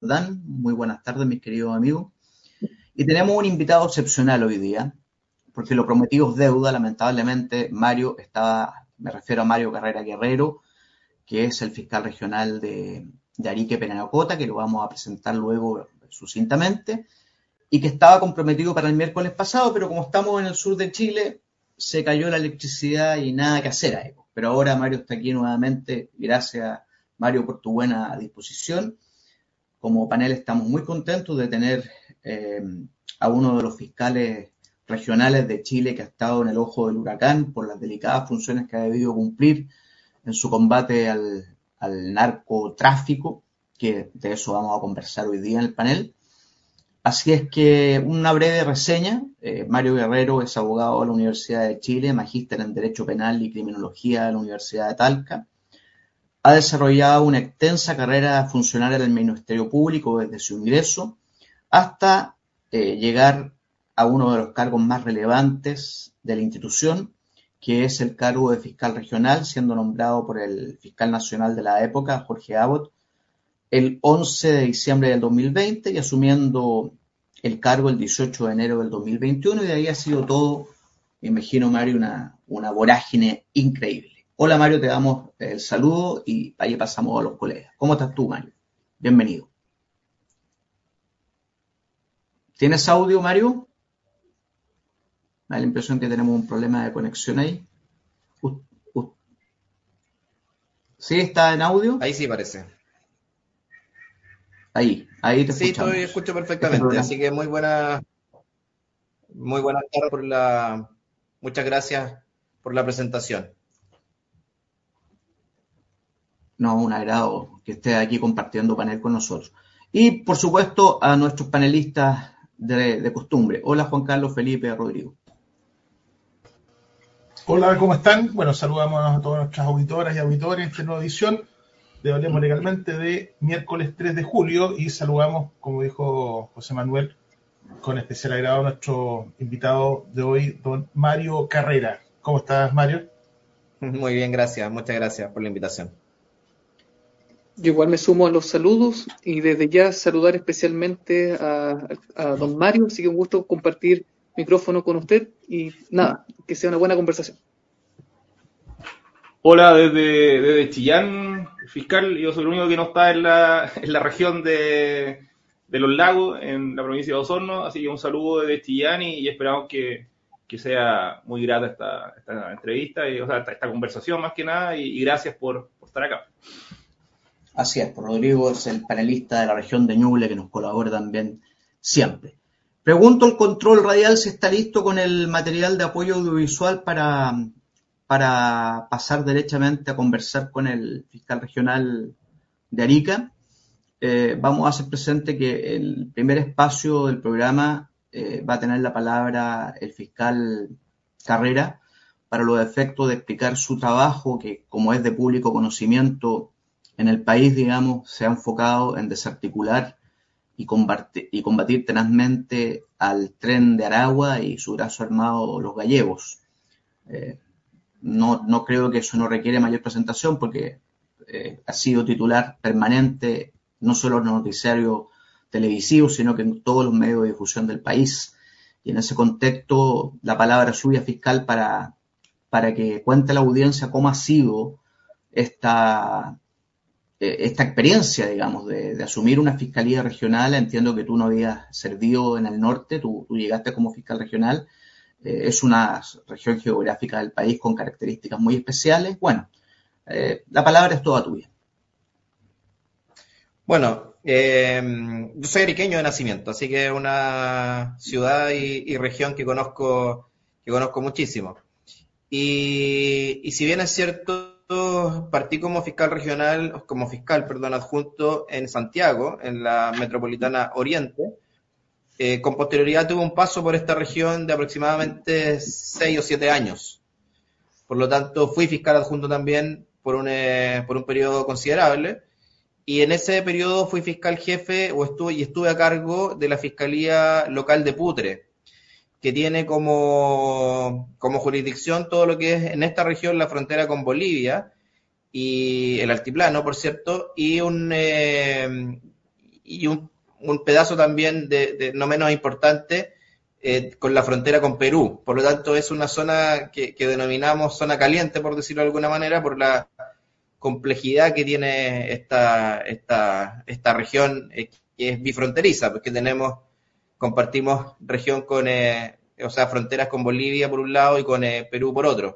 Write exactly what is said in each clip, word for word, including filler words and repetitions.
Dan, muy buenas tardes, mis queridos amigos. Y tenemos un invitado excepcional hoy día, porque lo prometido es deuda. Lamentablemente, Mario estaba, me refiero a Mario Carrera Guerrero, que es el fiscal regional de, de Arica y Parinacota, que lo vamos a presentar luego sucintamente, y que estaba comprometido para el miércoles pasado, pero como estamos en el sur de Chile, se cayó la electricidad y nada que hacer ahí. Pero ahora Mario está aquí nuevamente. Gracias, Mario, por tu buena disposición. Como panel estamos muy contentos de tener eh, a uno de los fiscales regionales de Chile que ha estado en el ojo del huracán por las delicadas funciones que ha debido cumplir en su combate al, al narcotráfico, que de eso vamos a conversar hoy día en el panel. Así es que una breve reseña. Eh, Mario Guerrero es abogado de la Universidad de Chile, magíster en Derecho Penal y Criminología de la Universidad de Talca. Ha desarrollado una extensa carrera funcionaria en el Ministerio Público desde su ingreso hasta eh, llegar a uno de los cargos más relevantes de la institución, que es el cargo de fiscal regional, siendo nombrado por el fiscal nacional de la época, Jorge Abbott, el once de diciembre del dos mil veinte y asumiendo el cargo el dieciocho de enero del dos mil veintiuno, y de ahí ha sido todo, me imagino, Mario, una, una vorágine increíble. Hola, Mario, te damos el saludo y ahí pasamos a los colegas. ¿Cómo estás tú, Mario? Bienvenido. ¿Tienes audio, Mario? Me da la impresión que tenemos un problema de conexión ahí. Uh, uh. ¿Sí está en audio? Ahí sí parece. Ahí, ahí te sí, escuchamos. Sí, estoy, escucho perfectamente. Este así que muy buena, muy buenas tardes por la, muchas gracias por la presentación. No, un agrado que estés aquí compartiendo panel con nosotros. Y, por supuesto, a nuestros panelistas de, de costumbre. Hola, Juan Carlos, Felipe, Rodrigo. Hola, ¿cómo están? Bueno, saludamos a todas nuestras auditoras y auditores en esta nueva edición de Hablemos Legalmente de miércoles tres de julio y saludamos, como dijo José Manuel, con especial agrado a nuestro invitado de hoy, don Mario Carrera. ¿Cómo estás, Mario? Muy bien, gracias. Muchas gracias por la invitación. Yo igual me sumo a los saludos y desde ya saludar especialmente a, a don Mario, así que un gusto compartir micrófono con usted y nada, que sea una buena conversación. Hola desde, desde Chillán, fiscal. Yo soy el único que no está en la, en la región de, de Los Lagos, en la provincia de Osorno, así que un saludo desde Chillán y, y esperamos que, que sea muy grata esta, esta entrevista, y, o sea, esta, esta conversación más que nada, y, y gracias por, por estar acá. Así es, Rodrigo es el panelista de la región de Ñuble que nos colabora también siempre. Pregunto al control radial si está listo con el material de apoyo audiovisual para, para pasar derechamente a conversar con el fiscal regional de Arica. Eh, vamos a hacer presente que el primer espacio del programa eh, va a tener la palabra el fiscal Carrera para los efectos de explicar su trabajo, que como es de público conocimiento, en el país, digamos, se ha enfocado en desarticular y combatir, y combatir tenazmente al tren de Aragua y su brazo armado, los gallegos. Eh, no, no creo que eso no requiere mayor presentación porque eh, ha sido titular permanente no solo en los noticiarios televisivos, sino que en todos los medios de difusión del país. Y en ese contexto, la palabra suya, fiscal, para, para que cuente a la audiencia cómo ha sido esta... esta experiencia, digamos, de, de asumir una fiscalía regional. Entiendo que tú no habías servido en el norte, tú, tú llegaste como fiscal regional, eh, es una región geográfica del país con características muy especiales. Bueno, eh, la palabra es toda tuya. Bueno, eh, yo soy ariqueño de nacimiento, así que es una ciudad y, y región que conozco, que conozco muchísimo. Y, y si bien es cierto, partí como fiscal regional, como fiscal, perdón, adjunto en Santiago, en la metropolitana Oriente. Eh, con posterioridad tuve un paso por esta región de aproximadamente seis o siete años. Por lo tanto, fui fiscal adjunto también por un, eh, por un periodo considerable. Y en ese periodo fui fiscal jefe o estuve, y estuve a cargo de la Fiscalía Local de Putre, que tiene como, como jurisdicción todo lo que es en esta región la frontera con Bolivia y el altiplano, por cierto, y un, eh, y un, un pedazo también de, de no menos importante eh, con la frontera con Perú. Por lo tanto, es una zona que, que denominamos zona caliente, por decirlo de alguna manera, por la complejidad que tiene esta, esta, esta región eh, que es bifronteriza, porque tenemos, compartimos región con, eh, o sea, fronteras con Bolivia por un lado y con eh, Perú por otro.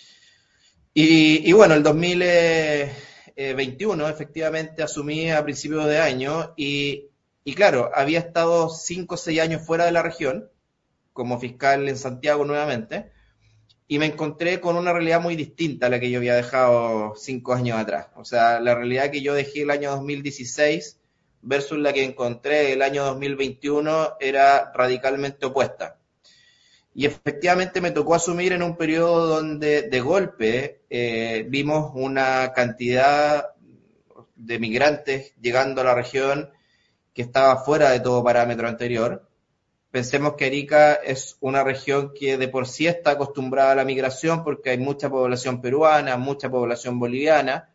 Y, y bueno, el dos mil veintiuno efectivamente asumí a principios de año y, y claro, había estado cinco o seis años fuera de la región, como fiscal en Santiago nuevamente, y me encontré con una realidad muy distinta a la que yo había dejado cinco años atrás. O sea, la realidad que yo dejé el año dos mil dieciséis versus la que encontré el año dos mil veintiuno era radicalmente opuesta. Y efectivamente me tocó asumir en un periodo donde de golpe eh, vimos una cantidad de migrantes llegando a la región que estaba fuera de todo parámetro anterior. Pensemos que Arica es una región que de por sí está acostumbrada a la migración porque hay mucha población peruana, mucha población boliviana,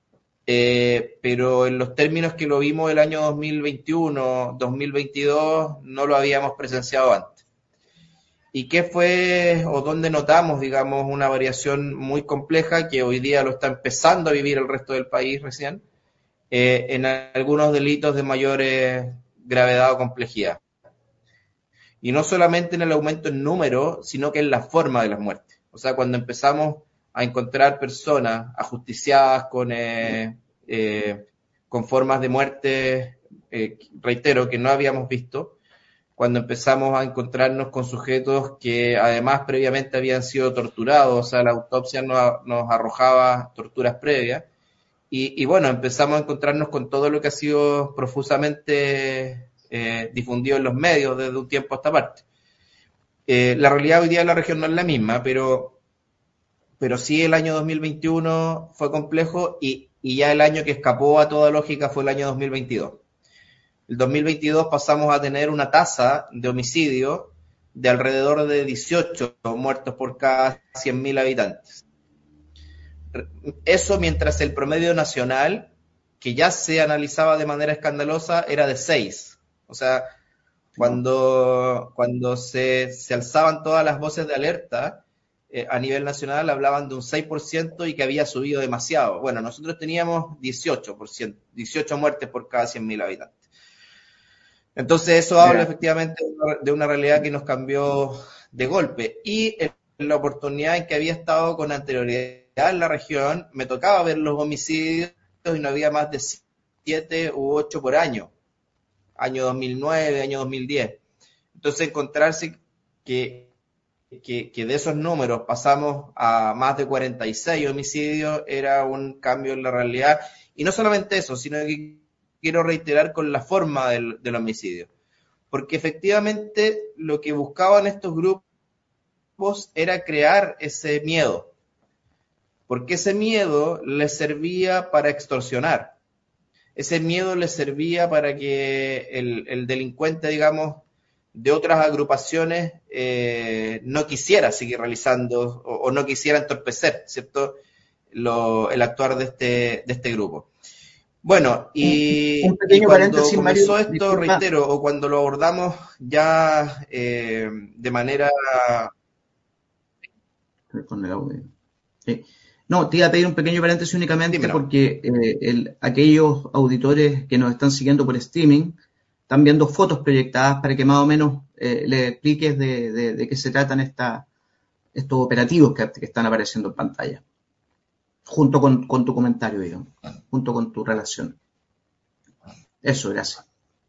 eh, pero en los términos que lo vimos el año dos mil veintiuno, dos mil veintidós, no lo habíamos presenciado antes. ¿Y qué fue o dónde notamos, digamos, una variación muy compleja que hoy día lo está empezando a vivir el resto del país recién, eh, en algunos delitos de mayor eh, gravedad o complejidad? Y no solamente en el aumento en número, sino que en la forma de las muertes. O sea, cuando empezamos a encontrar personas ajusticiadas con, eh, eh, con formas de muerte, eh, reitero, que no habíamos visto, cuando empezamos a encontrarnos con sujetos que además previamente habían sido torturados, o sea, la autopsia nos, nos arrojaba torturas previas, y, y bueno, empezamos a encontrarnos con todo lo que ha sido profusamente eh, difundido en los medios desde un tiempo a esta parte. Eh, la realidad hoy día de la región no es la misma, pero, pero sí el año dos mil veintiuno fue complejo y, y ya el año que escapó a toda lógica fue el año dos mil veintidós. El dos mil veintidós pasamos a tener una tasa de homicidio de alrededor de dieciocho muertos por cada cien mil habitantes. Eso mientras el promedio nacional, que ya se analizaba de manera escandalosa, era de seis. O sea, cuando, cuando se, se alzaban todas las voces de alerta eh, a nivel nacional, hablaban de un seis por ciento y que había subido demasiado. Bueno, nosotros teníamos dieciocho por ciento, dieciocho muertes por cada cien mil habitantes. Entonces eso habla efectivamente de una realidad que nos cambió de golpe. Y en la oportunidad en que había estado con anterioridad en la región, me tocaba ver los homicidios y no había más de siete u ocho por año. Año dos mil nueve, año dos mil diez. Entonces encontrarse que, que, que de esos números pasamos a más de cuarenta y seis homicidios era un cambio en la realidad. Y no solamente eso, sino que quiero reiterar con la forma del, del homicidio. Porque efectivamente lo que buscaban estos grupos era crear ese miedo. Porque ese miedo les servía para extorsionar. Ese miedo les servía para que el, el delincuente, digamos, de otras agrupaciones eh, no quisiera seguir realizando o, o no quisiera entorpecer, ¿cierto?, Lo, el actuar de este, de este grupo. Bueno, y, un, un y cuando comenzó Mario, esto, disculpa. reitero, o cuando lo abordamos ya eh, de manera... Con el audio. Sí. No, te iba a pedir un pequeño paréntesis únicamente Dímelo. porque eh, el, aquellos auditores que nos están siguiendo por streaming están viendo fotos proyectadas para que más o menos eh, le expliques de, de, de qué se tratan esta, estos operativos que, que están apareciendo en pantalla, junto con, con tu comentario, digamos, junto con tu relación. Eso, gracias.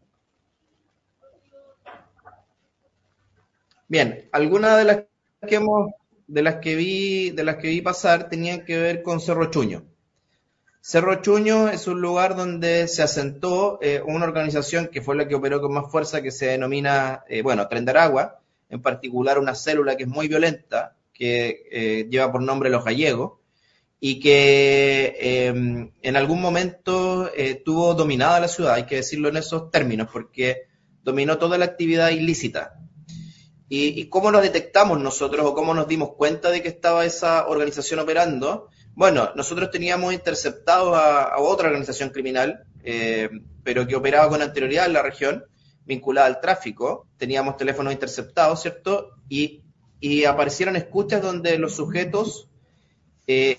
Bien, algunas de las que hemos... de las que vi, de las que vi pasar tenían que ver con Cerro Chuño. Cerro Chuño es un lugar donde se asentó eh, una organización que fue la que operó con más fuerza, que se denomina, eh, bueno, Tren de Aragua, en particular una célula que es muy violenta, que eh, lleva por nombre Los Gallegos, y que eh, en algún momento eh, tuvo dominada la ciudad, hay que decirlo en esos términos, porque dominó toda la actividad ilícita. ¿Y, y cómo lo detectamos nosotros o cómo nos dimos cuenta de que estaba esa organización operando? Bueno, nosotros teníamos interceptados a, a otra organización criminal eh, pero que operaba con anterioridad en la región, vinculada al tráfico. Teníamos teléfonos interceptados, ¿cierto? Y, y aparecieron escuchas donde los sujetos eh,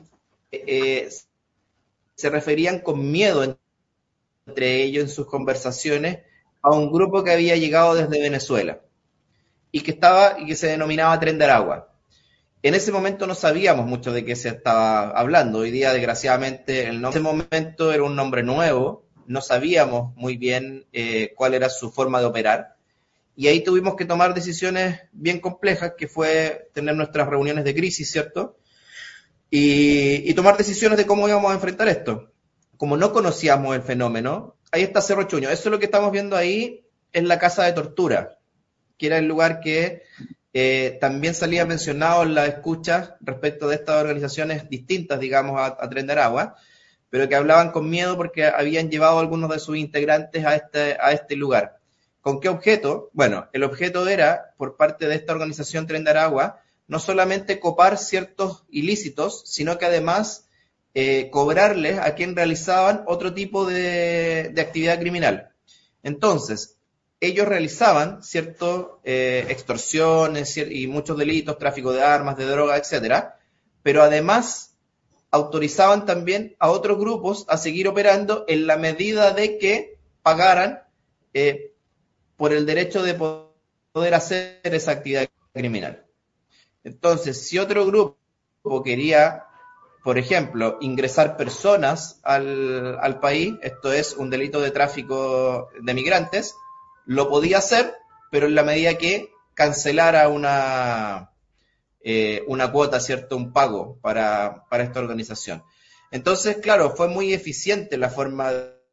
eh, se referían con miedo entre ellos en sus conversaciones a un grupo que había llegado desde Venezuela y que estaba y que se denominaba Tren de Aragua. En ese momento no sabíamos mucho de qué se estaba hablando. Hoy día, desgraciadamente, el nombre en ese momento era un nombre nuevo, no sabíamos muy bien eh, cuál era su forma de operar, y ahí tuvimos que tomar decisiones bien complejas, que fue tener nuestras reuniones de crisis, ¿cierto? Y, y tomar decisiones de cómo íbamos a enfrentar esto. Como no conocíamos el fenómeno, ahí está Cerro Chuño. Eso es lo que estamos viendo ahí, es la casa de tortura, que era el lugar que eh, también salía mencionado en las escuchas respecto de estas organizaciones distintas, digamos, a, a Tren de Aragua, pero que hablaban con miedo porque habían llevado a algunos de sus integrantes a este, a este lugar. ¿Con qué objeto? Bueno, el objeto era, por parte de esta organización Tren de Aragua, no solamente copar ciertos ilícitos, sino que además eh, cobrarles a quien realizaban otro tipo de, de actividad criminal. Entonces, ellos realizaban ciertas eh, extorsiones y muchos delitos, tráfico de armas, de droga, etcétera, pero además autorizaban también a otros grupos a seguir operando en la medida de que pagaran eh, por el derecho de poder hacer esa actividad criminal. Entonces, si otro grupo quería, por ejemplo, ingresar personas al, al país, esto es un delito de tráfico de migrantes, lo podía hacer, pero en la medida que cancelara una, eh, una cuota, ¿cierto? Un pago para, para esta organización. Entonces, claro, fue muy eficiente la forma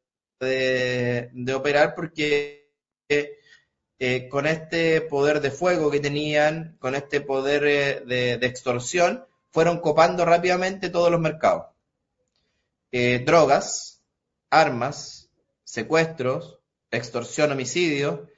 de, de operar porque eh, con este poder de fuego que tenían, con este poder eh, de, de extorsión, fueron copando rápidamente todos los mercados. Eh, drogas, armas, secuestros, extorsión, homicidio,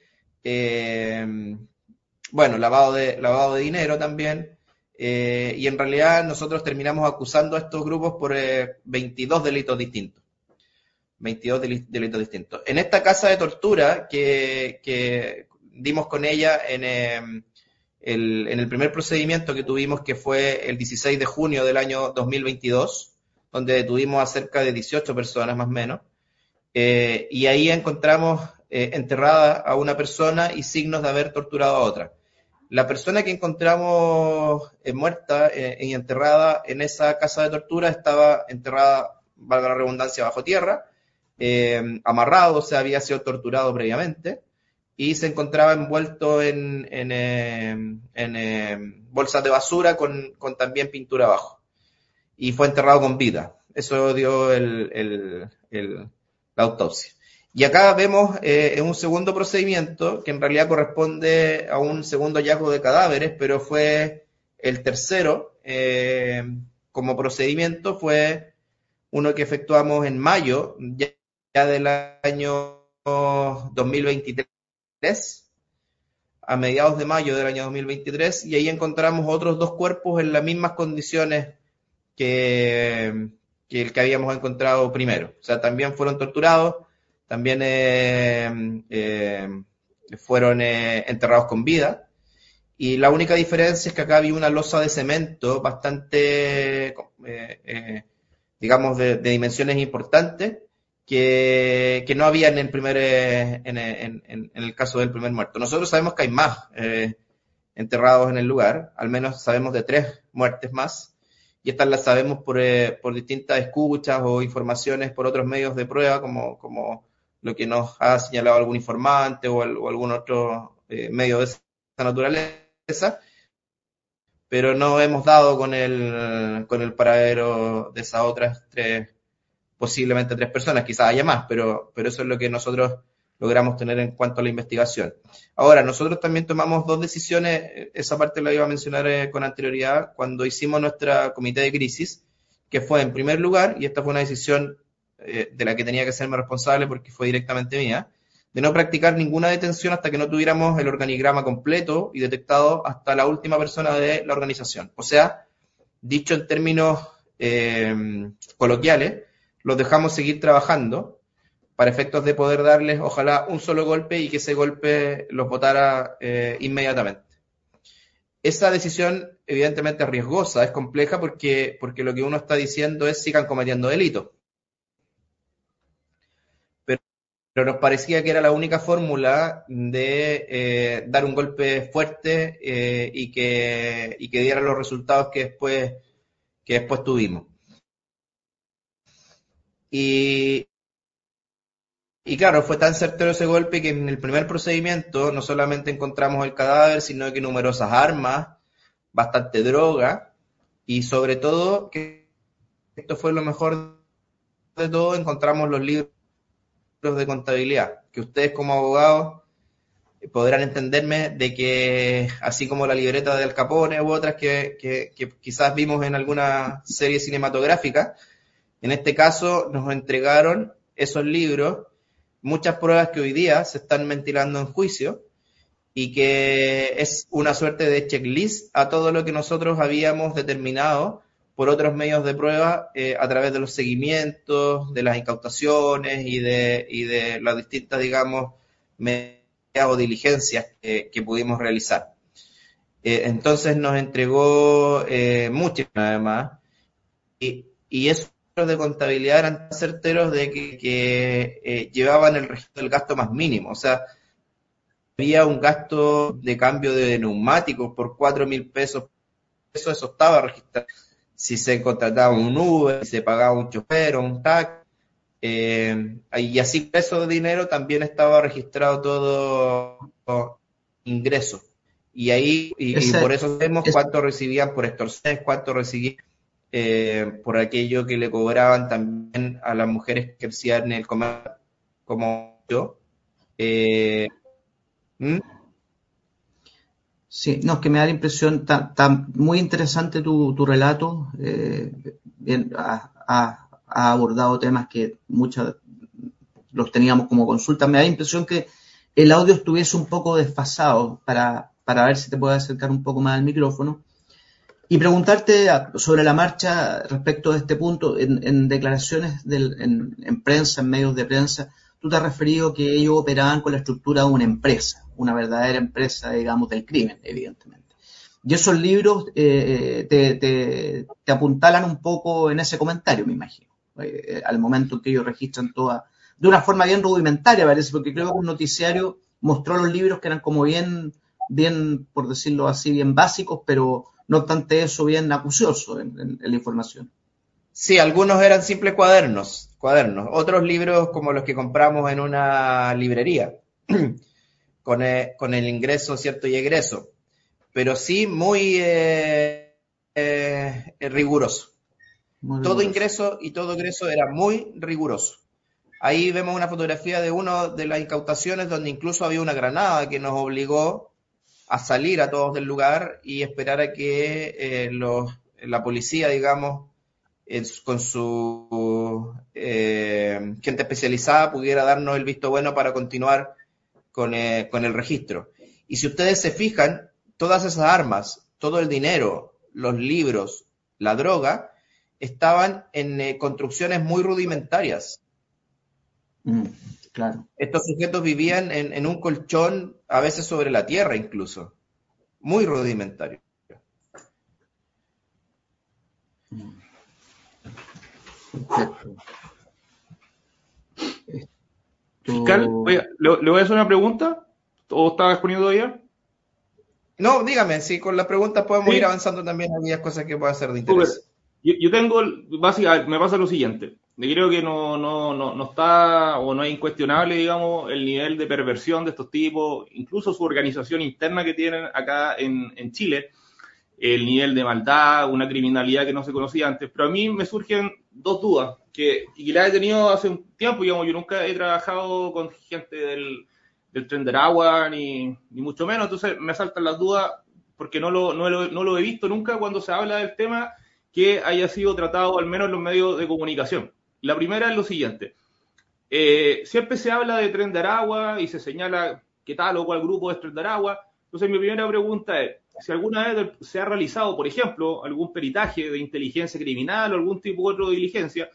eh, bueno, lavado de, lavado de dinero también, eh, y en realidad nosotros terminamos acusando a estos grupos por eh, veintidós delitos distintos. veintidós delitos distintos. En esta casa de tortura que, que dimos con ella en, eh, el, en el primer procedimiento que tuvimos, que fue el dieciséis de junio del año dos mil veintidós, donde detuvimos a cerca de dieciocho personas más o menos, eh, y ahí encontramos eh, enterrada a una persona y signos de haber torturado a otra. La persona que encontramos eh, muerta eh, y enterrada en esa casa de tortura estaba enterrada, valga la redundancia, bajo tierra, eh, amarrado, o sea, había sido torturado previamente, y se encontraba envuelto en, en, eh, en eh, bolsas de basura con, con también pintura abajo. Y fue enterrado con vida. Eso dio el, el, el, la autopsia. Y acá vemos eh, en un segundo procedimiento, que en realidad corresponde a un segundo hallazgo de cadáveres, pero fue el tercero eh, como procedimiento, fue uno que efectuamos en mayo ya, ya del año dos mil veintitrés, a mediados de mayo del año dos mil veintitrés, y ahí encontramos otros dos cuerpos en las mismas condiciones que, que el que habíamos encontrado primero. O sea, también fueron torturados, también eh, eh, fueron eh, enterrados con vida, y la única diferencia es que acá había una losa de cemento bastante, eh, eh, digamos, de, de dimensiones importantes, que, que no había en el primer, eh, en, en, en, en el caso del primer muerto. Nosotros sabemos que hay más eh, enterrados en el lugar, al menos sabemos de tres muertes más, y estas las sabemos por, eh, por distintas escuchas o informaciones por otros medios de prueba, como, como lo que nos ha señalado algún informante o, el, o algún otro eh, medio de esa naturaleza, pero no hemos dado con el, con el paradero de esas otras tres, posiblemente tres personas, quizás haya más, pero, pero eso es lo que nosotros logramos tener en cuanto a la investigación. Ahora, nosotros también tomamos dos decisiones, esa parte la iba a mencionar eh, con anterioridad, cuando hicimos nuestra comité de crisis, que fue en primer lugar, y esta fue una decisión eh, de la que tenía que serme responsable porque fue directamente mía, de no practicar ninguna detención hasta que no tuviéramos el organigrama completo y detectado hasta la última persona de la organización. O sea, dicho en términos eh, coloquiales, los dejamos seguir trabajando, para efectos de poder darles, ojalá, un solo golpe y que ese golpe los botara eh, inmediatamente. Esa decisión, evidentemente, es riesgosa, es compleja, porque, porque lo que uno está diciendo es sigan cometiendo delitos. Pero, pero nos parecía que era la única fórmula de eh, dar un golpe fuerte eh, y, que, y que diera los resultados que después, que después tuvimos. Y, y claro, fue tan certero ese golpe que en el primer procedimiento no solamente encontramos el cadáver, sino que numerosas armas, bastante droga, y sobre todo, que esto fue lo mejor de todo, encontramos los libros de contabilidad, que ustedes como abogados podrán entenderme de que, así como la libreta de Al Capone u otras que, que, que quizás vimos en alguna serie cinematográfica, en este caso nos entregaron esos libros, muchas pruebas que hoy día se están ventilando en juicio, y que es una suerte de checklist a todo lo que nosotros habíamos determinado por otros medios de prueba eh, a través de los seguimientos, de las incautaciones y de, y de las distintas, digamos, medidas o diligencias que, que pudimos realizar. Eh, entonces nos entregó eh, muchísimas además, y, y esos de contabilidad eran tan certeros de que, que eh, llevaban el registro del gasto más mínimo, o sea, había un gasto de cambio de neumáticos por cuatro mil pesos, eso, eso estaba registrado. Si se contrataba un Uber, si se pagaba un chofer o un taxi, eh, y así eso de dinero también estaba registrado todo, todo ingreso. Y ahí, y, ese, y por eso sabemos ese, cuánto recibían por extorsiones, cuánto recibían eh, por aquello que le cobraban también a las mujeres que ejercían en el comercio, como yo. Eh, ¿Mm? Sí, no, es que me da la impresión, está, está muy interesante tu, tu relato, eh, bien, ha, ha, ha abordado temas que muchos los teníamos como consulta. Me da la impresión que el audio estuviese un poco desfasado, para, para ver si te puedo acercar un poco más al micrófono, y preguntarte sobre la marcha respecto de este punto. En, en declaraciones del, en, en prensa, en medios de prensa, tú te has referido que ellos operaban con la estructura de una empresa, una verdadera empresa, digamos, del crimen, evidentemente. Y esos libros eh, te, te, te apuntalan un poco en ese comentario, me imagino, eh, al momento en que ellos registran toda, de una forma bien rudimentaria, parece, porque creo que un noticiario mostró los libros que eran como bien, bien, por decirlo así, bien básicos, pero no obstante eso, bien acuciosos en, en, en la información. Sí, algunos eran simples cuadernos, cuadernos. Otros libros como los que compramos en una librería, con, el, con el ingreso, cierto, y egreso. Pero sí muy eh, eh, riguroso. Muy todo riguroso. Ingreso y todo egreso era muy riguroso. Ahí vemos una fotografía de una de las incautaciones donde incluso había una granada que nos obligó a salir a todos del lugar y esperar a que eh, los, la policía, digamos, con su eh, gente especializada pudiera darnos el visto bueno para continuar con, eh, con el registro. Y si ustedes se fijan, todas esas armas, todo el dinero, los libros, la droga, estaban en eh, construcciones muy rudimentarias. Mm, claro. Estos sujetos vivían en, en un colchón, a veces sobre la tierra incluso, muy rudimentario. Mm. Perfecto. Esto... Fiscal, oye, ¿le, ¿le voy a hacer una pregunta? ¿O está exponiendo todavía? No, dígame, si con las preguntas podemos sí. ir avanzando también en aquellas cosas que puedan ser de interés. Yo, yo tengo, básicamente, me pasa lo siguiente. Yo creo que no, no, no, no está, o no es incuestionable, digamos, el nivel de perversión de estos tipos, incluso su organización interna que tienen acá en, en Chile, el nivel de maldad, una criminalidad que no se conocía antes. Pero a mí me surgen dos dudas, que, y que las he tenido hace un tiempo, digamos, yo nunca he trabajado con gente del, del Tren de Aragua, ni, ni mucho menos, entonces me saltan las dudas, porque no lo, no, lo, no lo he visto nunca cuando se habla del tema que haya sido tratado, al menos en los medios de comunicación. La primera es lo siguiente, eh, siempre se habla de Tren de Aragua y se señala que tal o cual grupo es Tren de Aragua. Entonces mi primera pregunta es, si alguna vez se ha realizado, por ejemplo, algún peritaje de inteligencia criminal o algún tipo de otra diligencia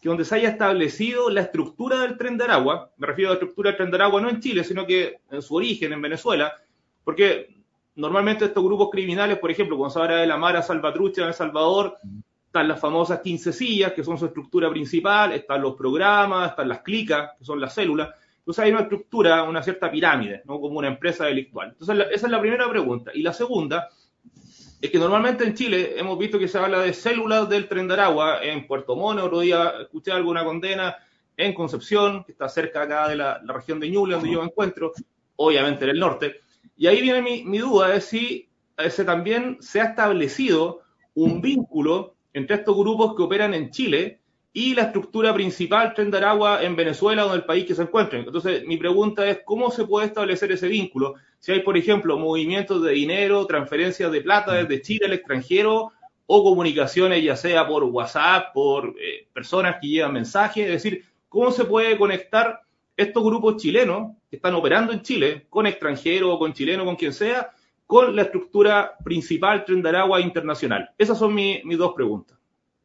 que donde se haya establecido la estructura del Tren de Aragua, me refiero a la estructura del Tren de Aragua no en Chile, sino que en su origen, en Venezuela, porque normalmente estos grupos criminales, por ejemplo, cuando se habla de la Mara Salvatrucha en El Salvador, están las famosas quince sillas, que son su estructura principal, están los programas, están las clicas, que son las células. Entonces hay una estructura, una cierta pirámide, ¿no? Como una empresa delictual. Entonces la, esa es la primera pregunta. Y la segunda es que normalmente en Chile hemos visto que se habla de células del Tren de Aragua, en Puerto Montt, otro día escuché alguna condena en Concepción, que está cerca acá de la, la región de Ñuble, donde yo me encuentro, obviamente en el norte. Y ahí viene mi, mi duda, de si ese también se ha establecido un vínculo entre estos grupos que operan en Chile y la estructura principal Tren de Aragua en Venezuela o en el país que se encuentren. Entonces, mi pregunta es, ¿cómo se puede establecer ese vínculo? Si hay, por ejemplo, movimientos de dinero, transferencias de plata desde Chile al extranjero, o comunicaciones ya sea por WhatsApp, por eh, personas que llevan mensajes, es decir, ¿cómo se puede conectar estos grupos chilenos que están operando en Chile, con extranjeros, con chilenos, con quien sea, con la estructura principal Tren de Aragua internacional? Esas son mi, mis dos preguntas.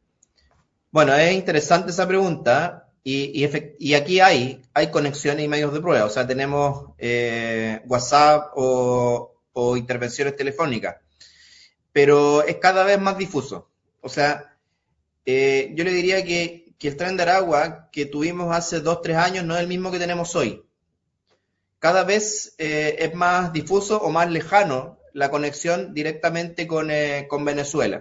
Bueno, es interesante esa pregunta y, y, efect- y aquí hay, hay conexiones y medios de prueba. O sea, tenemos eh, WhatsApp o, o intervenciones telefónicas, pero es cada vez más difuso. O sea, eh, yo le diría que, que el Tren de Aragua que tuvimos hace dos, tres años no es el mismo que tenemos hoy. Cada vez eh, es más difuso o más lejano la conexión directamente con, eh, con Venezuela.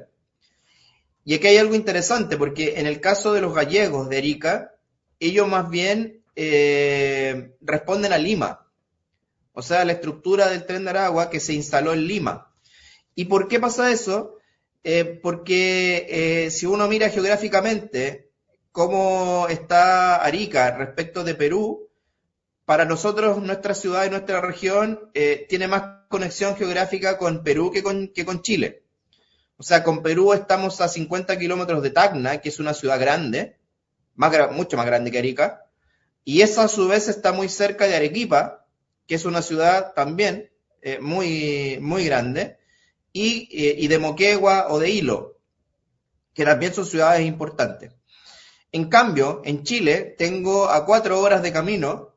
Y aquí hay algo interesante, porque en el caso de los gallegos de Arica, ellos más bien eh, responden a Lima, o sea, la estructura del Tren de Aragua que se instaló en Lima. ¿Y por qué pasa eso? Eh, porque eh, si uno mira geográficamente cómo está Arica respecto de Perú, para nosotros nuestra ciudad y nuestra región eh, tiene más conexión geográfica con Perú que con, que con Chile. O sea, con Perú estamos a cincuenta kilómetros de Tacna, que es una ciudad grande, más, mucho más grande que Arica, y esa a su vez está muy cerca de Arequipa, que es una ciudad también eh, muy, muy grande, y, eh, y de Moquegua o de Hilo, que también son ciudades importantes. En cambio, en Chile tengo a cuatro horas de camino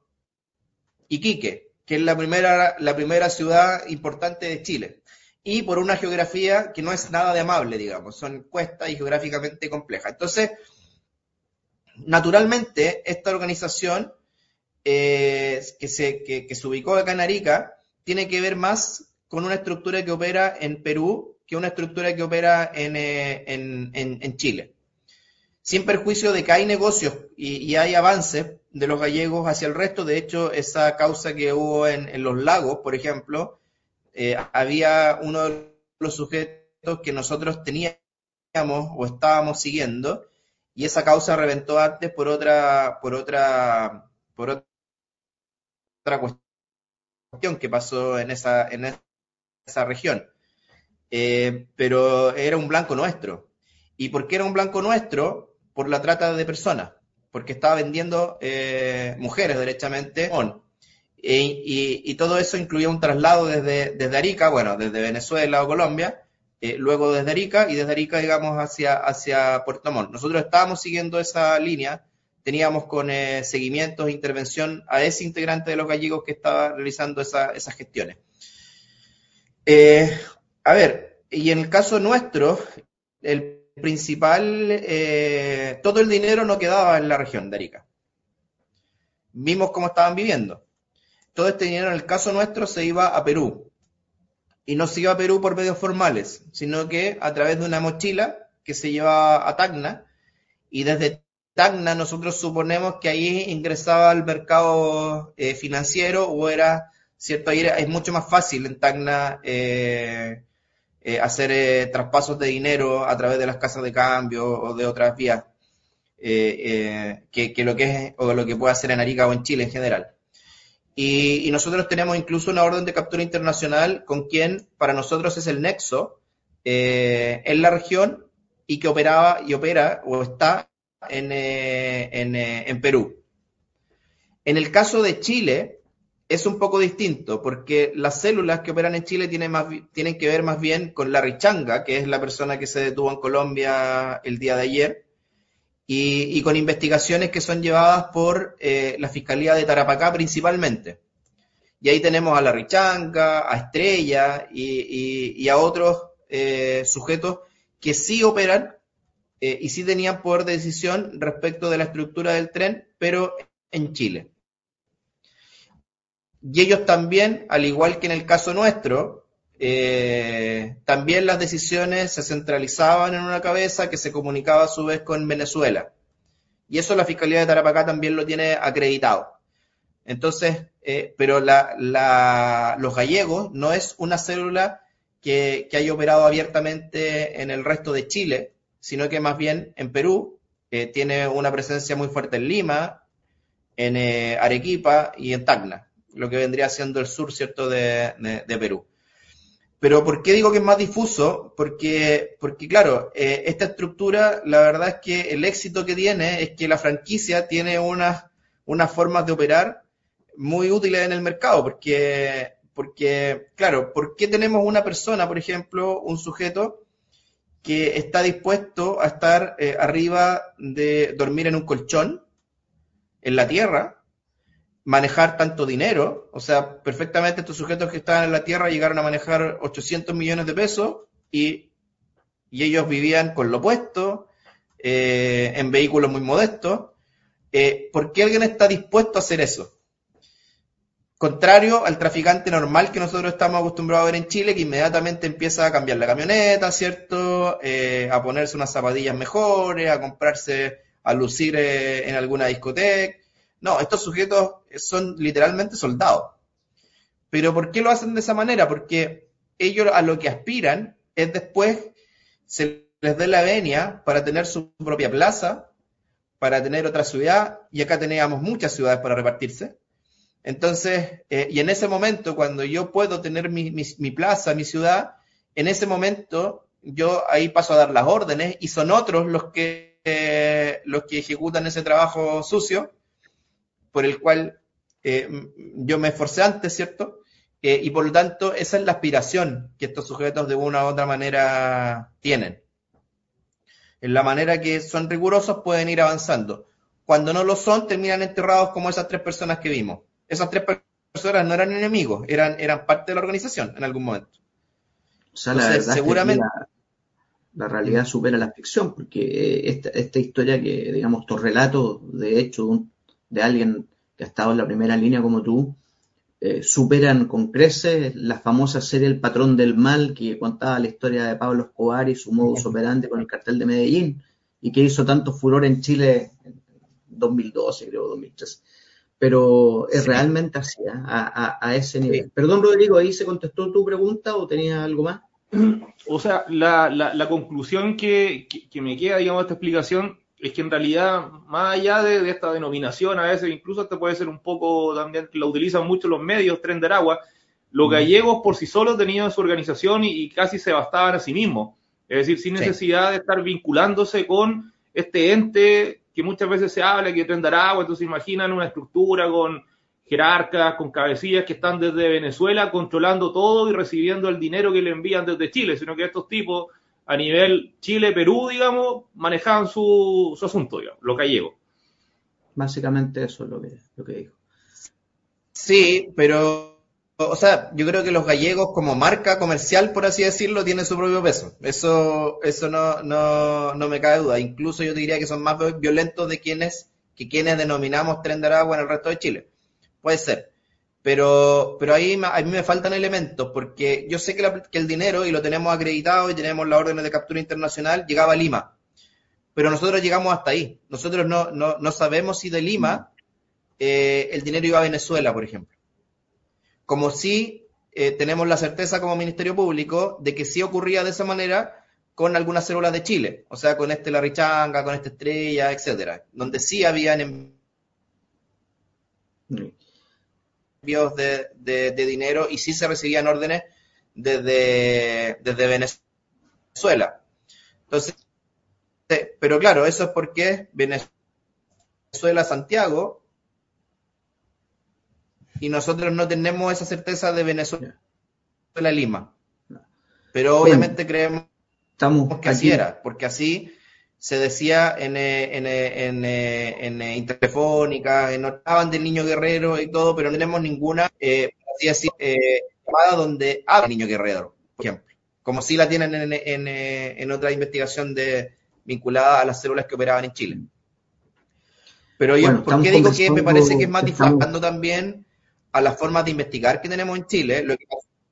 Iquique, que es la primera, la primera ciudad importante de Chile. Y por una geografía que no es nada de amable, digamos, son cuestas y geográficamente complejas. Entonces, naturalmente, esta organización eh, que, se, que, que se ubicó acá en Arica tiene que ver más con una estructura que opera en Perú que una estructura que opera en, eh, en, en, en Chile. Sin perjuicio de que hay negocios y, y hay avances de los gallegos hacia el resto. De hecho, esa causa que hubo en, en los lagos, por ejemplo, Eh, había uno de los sujetos que nosotros teníamos o estábamos siguiendo y esa causa reventó antes por otra por otra por otra cuestión que pasó en esa en esa región, eh, pero era un blanco nuestro. ¿Y por qué era un blanco nuestro? Por la trata de personas, porque estaba vendiendo eh, mujeres derechamente. Y, y, y todo eso incluía un traslado desde, desde Arica, bueno, desde Venezuela o Colombia, eh, luego desde Arica y desde Arica, digamos, hacia, hacia Puerto Montt. Nosotros estábamos siguiendo esa línea, teníamos con eh, seguimientos e intervención a ese integrante de los gallegos que estaba realizando esa, esas gestiones. Eh, a ver, y en el caso nuestro, el principal, eh, todo el dinero no quedaba en la región de Arica. Vimos cómo estaban viviendo. Todo este dinero, en el caso nuestro, se iba a Perú. Y no se iba a Perú por medios formales, sino que a través de una mochila que se llevaba a Tacna. Y desde Tacna nosotros suponemos que ahí ingresaba al mercado eh, financiero o era, cierto, ahí era, es mucho más fácil en Tacna eh, eh, hacer eh, traspasos de dinero a través de las casas de cambio o de otras vías eh, eh, que, que lo que es o lo que puede hacer en Arica o en Chile en general. Y, y nosotros tenemos incluso una orden de captura internacional con quien para nosotros es el nexo eh, en la región y que operaba y opera o está en, eh, en, eh, en Perú. En el caso de Chile es un poco distinto porque las células que operan en Chile tienen, más, tienen que ver más bien con Larry Changa, que es la persona que se detuvo en Colombia el día de ayer, y, y con investigaciones que son llevadas por eh, la Fiscalía de Tarapacá principalmente. Y ahí tenemos a la Richanga, a Estrella y, y, y a otros eh, sujetos que sí operan eh, y sí tenían poder de decisión respecto de la estructura del tren, pero en Chile. Y ellos también, al igual que en el caso nuestro, eh, también las decisiones se centralizaban en una cabeza que se comunicaba a su vez con Venezuela. Y eso la Fiscalía de Tarapacá también lo tiene acreditado. Entonces, eh, pero la, la, los gallegos no es una célula que, que haya operado abiertamente en el resto de Chile, sino que más bien en Perú, eh, tiene una presencia muy fuerte en Lima, en eh, Arequipa y en Tacna, lo que vendría siendo el sur, ¿cierto?, de, de, de Perú. Pero ¿por qué digo que es más difuso? Porque, porque claro, eh, esta estructura, la verdad es que el éxito que tiene es que la franquicia tiene unas, unas formas de operar muy útiles en el mercado, porque, porque, claro, ¿por qué tenemos una persona, por ejemplo, un sujeto que está dispuesto a estar eh, arriba de dormir en un colchón, en la tierra, manejar tanto dinero? O sea, perfectamente estos sujetos que estaban en la tierra llegaron a manejar ochocientos millones de pesos y, y ellos vivían con lo opuesto, eh, en vehículos muy modestos. Eh, ¿Por qué alguien está dispuesto a hacer eso? Contrario al traficante normal que nosotros estamos acostumbrados a ver en Chile, que inmediatamente empieza a cambiar la camioneta, ¿cierto? Eh, a ponerse unas zapatillas mejores, a comprarse, a lucir eh, en alguna discoteca. No, estos sujetos son literalmente soldados. ¿Pero por qué lo hacen de esa manera? Porque ellos a lo que aspiran es después se les dé la venia para tener su propia plaza, para tener otra ciudad, y acá teníamos muchas ciudades para repartirse. Entonces, eh, y en ese momento, cuando yo puedo tener mi, mi, mi plaza, mi ciudad, en ese momento yo ahí paso a dar las órdenes y son otros los que, eh, los que ejecutan ese trabajo sucio, por el cual eh, yo me esforcé antes, ¿cierto? Eh, y por lo tanto, esa es la aspiración que estos sujetos de una u otra manera tienen. En la manera que son rigurosos pueden ir avanzando. Cuando no lo son, terminan enterrados como esas tres personas que vimos. Esas tres personas no eran enemigos, eran, eran parte de la organización en algún momento. O sea, la Entonces, verdad seguramente... es que la, la realidad supera la ficción, porque esta, esta historia que, digamos, estos relatos de hecho de, un, de alguien que ha estado en la primera línea como tú, eh, superan con creces la famosa serie El Patrón del Mal, que contaba la historia de Pablo Escobar y su modus operandi con el cartel de Medellín, y que hizo tanto furor en Chile en dos mil doce, creo, dos mil trece. Pero es sí. realmente así, ¿eh? a, a, a ese nivel. Sí. Perdón, Rodrigo, ¿ahí se contestó tu pregunta o tenías algo más? O sea, la, la, la conclusión que, que, que me queda, digamos, de esta explicación es que en realidad, más allá de, de esta denominación, a veces incluso este puede ser un poco, también la utilizan mucho los medios, Tren de Aragua, los gallegos por sí solos tenían su organización y, y casi se bastaban a sí mismos. Es decir, sin necesidad sí. de estar vinculándose con este ente que muchas veces se habla, que Tren de Aragua, entonces imaginan una estructura con jerarcas, con cabecillas que están desde Venezuela controlando todo y recibiendo el dinero que le envían desde Chile, sino que estos tipos a nivel Chile-Perú, digamos, manejaban su, su asunto, digamos, los gallegos. Básicamente eso es lo que, lo que dijo. Sí, pero, o sea, yo creo que los gallegos como marca comercial, por así decirlo, tienen su propio peso. Eso eso no, no, no me cabe duda. Incluso yo te diría que son más violentos de quienes que quienes denominamos Tren de Aragua en el resto de Chile. Puede ser. Pero, pero ahí a mí me faltan elementos, porque yo sé que, la, que el dinero, y lo tenemos acreditado y tenemos las órdenes de captura internacional, llegaba a Lima. Pero nosotros llegamos hasta ahí. Nosotros no, no, no sabemos si de Lima eh, el dinero iba a Venezuela, por ejemplo. Como si eh, tenemos la certeza como Ministerio Público de que sí ocurría de esa manera con algunas células de Chile. O sea, con este La Richanga, con esta Estrella, etcétera. Donde sí habían envíos De, de, de dinero y sí se recibían órdenes desde, desde Venezuela. Entonces, pero claro, eso es porque Venezuela, Santiago, y nosotros no tenemos esa certeza de Venezuela, Lima. Pero obviamente creemos Estamos que aquí. así era, porque así se decía en, eh, en, eh, en, eh, en eh, Intertelefónica, en hablaban del niño guerrero y todo, pero no tenemos ninguna, eh, así decir, eh, llamada donde habla el niño guerrero, por ejemplo, como si la tienen en, en, eh, en otra investigación de, vinculada a las células que operaban en Chile. Pero yo, Bueno, ¿por qué digo que me parece que es más estamos... disfrutando también a las formas de investigar que tenemos en Chile? Lo que...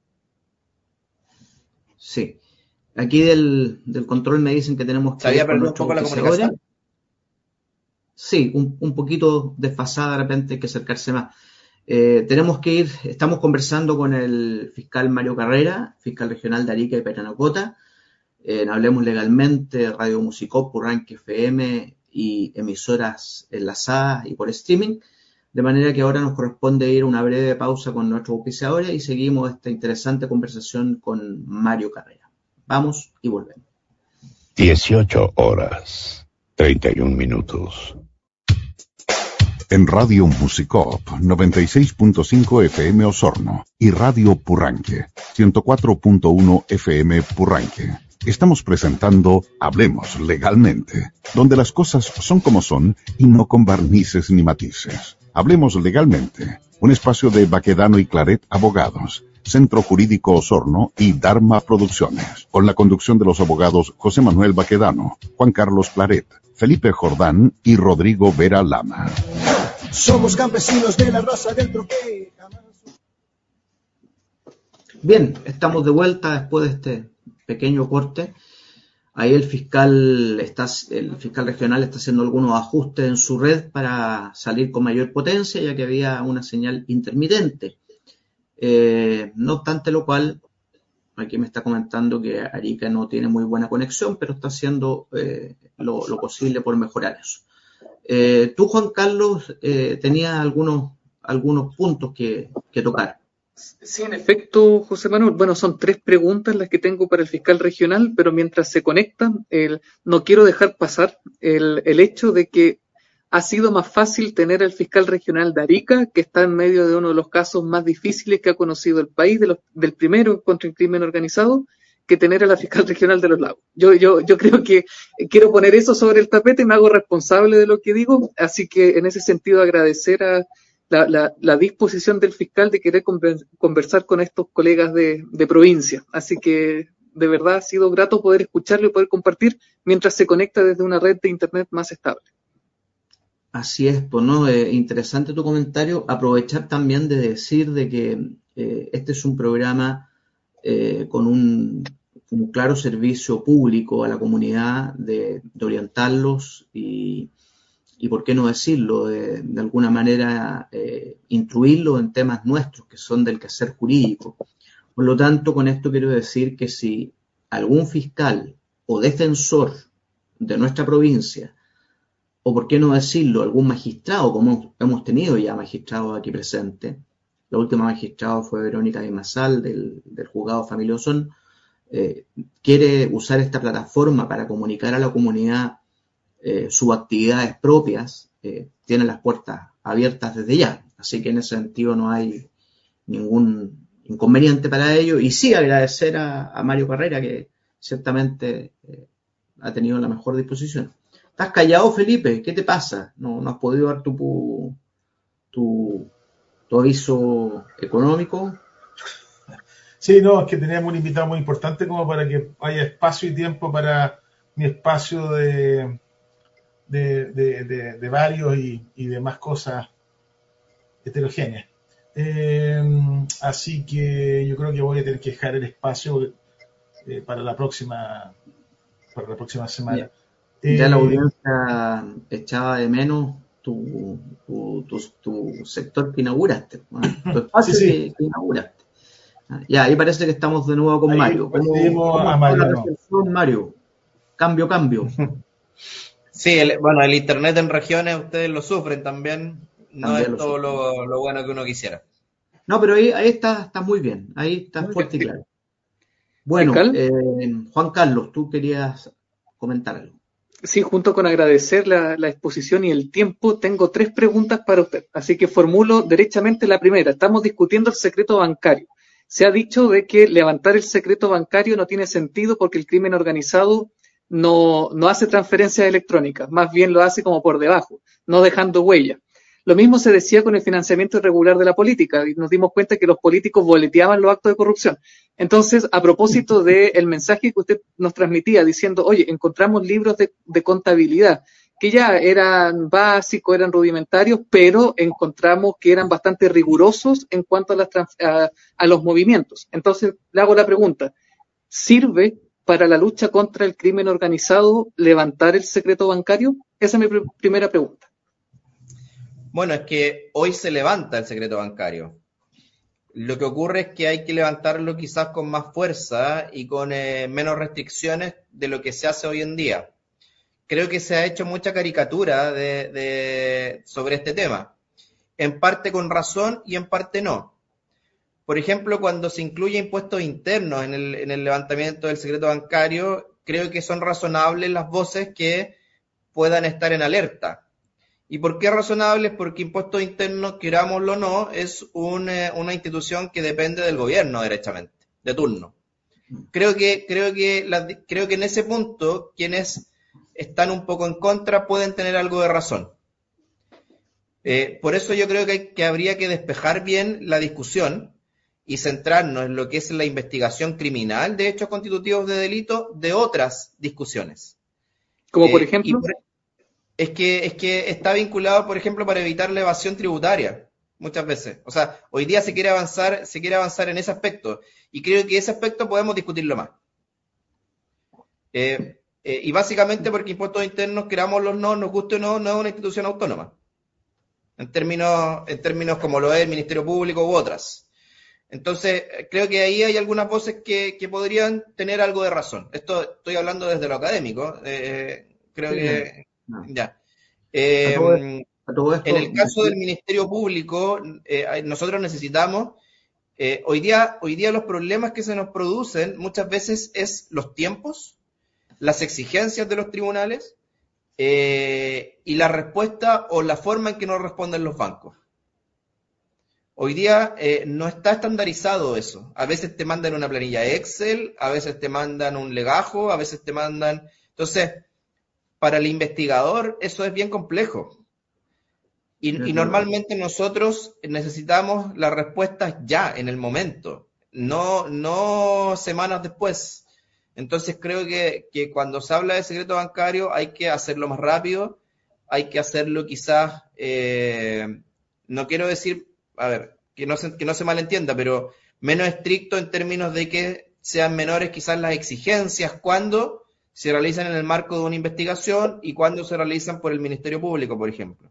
Sí. Aquí del, del control me dicen que tenemos que... ¿Se había perdido un poco la comunicación? Sí, un, un poquito desfasada, de repente hay que acercarse más. Eh, tenemos que ir, estamos conversando con el fiscal Mario Carrera, fiscal regional de Arica y Parinacota, eh, en Hablemos Legalmente, Radio Musicop, Purranque F M y emisoras enlazadas y por streaming, de manera que ahora nos corresponde ir a una breve pausa con nuestros auspiciadores y seguimos esta interesante conversación con Mario Carrera. Vamos y volvemos. dieciocho horas, treinta y un minutos. En Radio Musicop noventa y seis punto cinco F M Osorno y Radio Purranque ciento cuatro punto uno F M Purranque. Estamos presentando Hablemos Legalmente, donde las cosas son como son y no con barnices ni matices. Hablemos Legalmente, un espacio de Baquedano y Claret Abogados, Centro Jurídico Osorno y Dharma Producciones, con la conducción de los abogados José Manuel Baquedano, Juan Carlos Claret, Felipe Jordán y Rodrigo Vera Lama. Somos campesinos de la raza del troque. Bien, estamos de vuelta después de este pequeño corte. Ahí el fiscal está, el fiscal regional está haciendo algunos ajustes en su red para salir con mayor potencia, ya que había una señal intermitente. Eh, no obstante lo cual, aquí me está comentando que Arica no tiene muy buena conexión, pero está haciendo eh, lo, lo posible por mejorar eso. Eh, tú, Juan Carlos, eh, tenías algunos, algunos puntos que, que tocar. Sí, en efecto, José Manuel. Bueno, son tres preguntas las que tengo para el fiscal regional, pero mientras se conectan, el, no quiero dejar pasar el, el hecho de que ha sido más fácil tener al fiscal regional de Arica, que está en medio de uno de los casos más difíciles que ha conocido el país, de los, del primero contra el crimen organizado, que tener a la fiscal regional de Los Lagos. Yo, yo, yo creo que quiero poner eso sobre el tapete, me hago responsable de lo que digo, así que en ese sentido agradecer a la, la, la disposición del fiscal de querer conversar con estos colegas de, de provincia. Así que de verdad ha sido grato poder escucharlo y poder compartir mientras se conecta desde una red de internet más estable. Así es, pues no, eh, interesante tu comentario. Aprovechar también de decir de que eh, este es un programa eh, con un, un claro servicio público a la comunidad de, de orientarlos y, y, por qué no decirlo, de, de alguna manera eh, instruirlos en temas nuestros que son del quehacer jurídico. Por lo tanto, con esto quiero decir que si algún fiscal o defensor de nuestra provincia, o por qué no decirlo, algún magistrado, como hemos tenido ya magistrados aquí presentes, la última magistrada fue Verónica de Mazal del, del juzgado Familia Osorno, eh, quiere usar esta plataforma para comunicar a la comunidad eh, sus actividades propias, eh, tiene las puertas abiertas desde ya, así que en ese sentido no hay ningún inconveniente para ello, y sí agradecer a, a Mario Carrera, que ciertamente eh, ha tenido la mejor disposición. ¿Estás callado, Felipe? ¿Qué te pasa? ¿No, no has podido dar tu, tu, tu aviso económico? Sí, no, es que teníamos un invitado muy importante como para que haya espacio y tiempo para mi espacio de, de, de, de, de varios y, y demás cosas heterogéneas. Eh, así que yo creo que voy a tener que dejar el espacio eh, para la próxima para la próxima semana. Ya, ya eh, la audiencia echaba de menos tu, tu, tu, tu sector que inauguraste, ¿no? Tu espacio sí, sí. Que, que inauguraste. Ya, ahí parece que estamos de nuevo con ahí Mario. ¿Cómo, ¿cómo a Mario, la recepción, no? Mario? Cambio, cambio. Sí, el, bueno, el internet en regiones ustedes lo sufren también. No también es todo lo, lo bueno que uno quisiera. No, pero ahí, ahí está, está muy bien. Ahí está muy fuerte bien. Y claro. Bueno, eh, Juan Carlos, tú querías comentar algo. Sí, junto con agradecer la, la exposición y el tiempo, tengo tres preguntas para usted. Así que formulo derechamente la primera. Estamos discutiendo el secreto bancario. Se ha dicho de que levantar el secreto bancario no tiene sentido porque el crimen organizado no, no hace transferencias electrónicas, más bien lo hace como por debajo, no dejando huella. Lo mismo se decía con el financiamiento irregular de la política, y nos dimos cuenta que los políticos boleteaban los actos de corrupción. Entonces, a propósito del mensaje que usted nos transmitía, diciendo, oye, encontramos libros de, de contabilidad, que ya eran básicos, eran rudimentarios, pero encontramos que eran bastante rigurosos en cuanto a, las, a, a los movimientos. Entonces, le hago la pregunta, ¿sirve para la lucha contra el crimen organizado levantar el secreto bancario? Esa es mi pr- primera pregunta. Bueno, es que hoy se levanta el secreto bancario. Lo que ocurre es que hay que levantarlo quizás con más fuerza y con eh, menos restricciones de lo que se hace hoy en día. Creo que se ha hecho mucha caricatura de, de, sobre este tema, en parte con razón y en parte no. Por ejemplo, cuando se incluye impuestos internos en el, en el levantamiento del secreto bancario, creo que son razonables las voces que puedan estar en alerta. ¿Y por qué razonables? Porque impuestos internos, querámoslo o no, es un, eh, una institución que depende del gobierno derechamente, de turno. Creo que, creo que, la, creo que en ese punto, quienes están un poco en contra pueden tener algo de razón. Eh, por eso yo creo que, hay, que habría que despejar bien la discusión y centrarnos en lo que es la investigación criminal de hechos constitutivos de delito de otras discusiones. Como por Eh, ejemplo... Por, es, que, es que está vinculado, por ejemplo, para evitar la evasión tributaria, muchas veces. O sea, hoy día se quiere avanzar, se quiere avanzar en ese aspecto, y creo que ese aspecto podemos discutirlo más. Eh, eh, y básicamente porque impuestos internos, querámoslo o no, nos guste o no, no es una institución autónoma, en términos, en términos como lo es el Ministerio Público u otras. Entonces, creo que ahí hay algunas voces que, que podrían tener algo de razón. Esto estoy hablando desde lo académico, eh, creo Sí, que no. ya. A Eh, todo, a todo esto, en el caso del Ministerio Público, eh, nosotros necesitamos, eh, hoy día, hoy día los problemas que se nos producen muchas veces es los tiempos, las exigencias de los tribunales eh, y la respuesta o la forma en que nos responden los bancos. Hoy día eh, no está estandarizado eso. A veces te mandan una planilla Excel, a veces te mandan un legajo, a veces te mandan... Entonces, para el investigador eso es bien complejo. Y, y normalmente nosotros necesitamos las respuestas ya, en el momento, no, no semanas después. Entonces creo que, que cuando se habla de secreto bancario hay que hacerlo más rápido, hay que hacerlo quizás, eh, no quiero decir, a ver, que no, se, que no se malentienda, pero menos estricto en términos de que sean menores quizás las exigencias cuando se realizan en el marco de una investigación y cuando se realizan por el Ministerio Público, por ejemplo.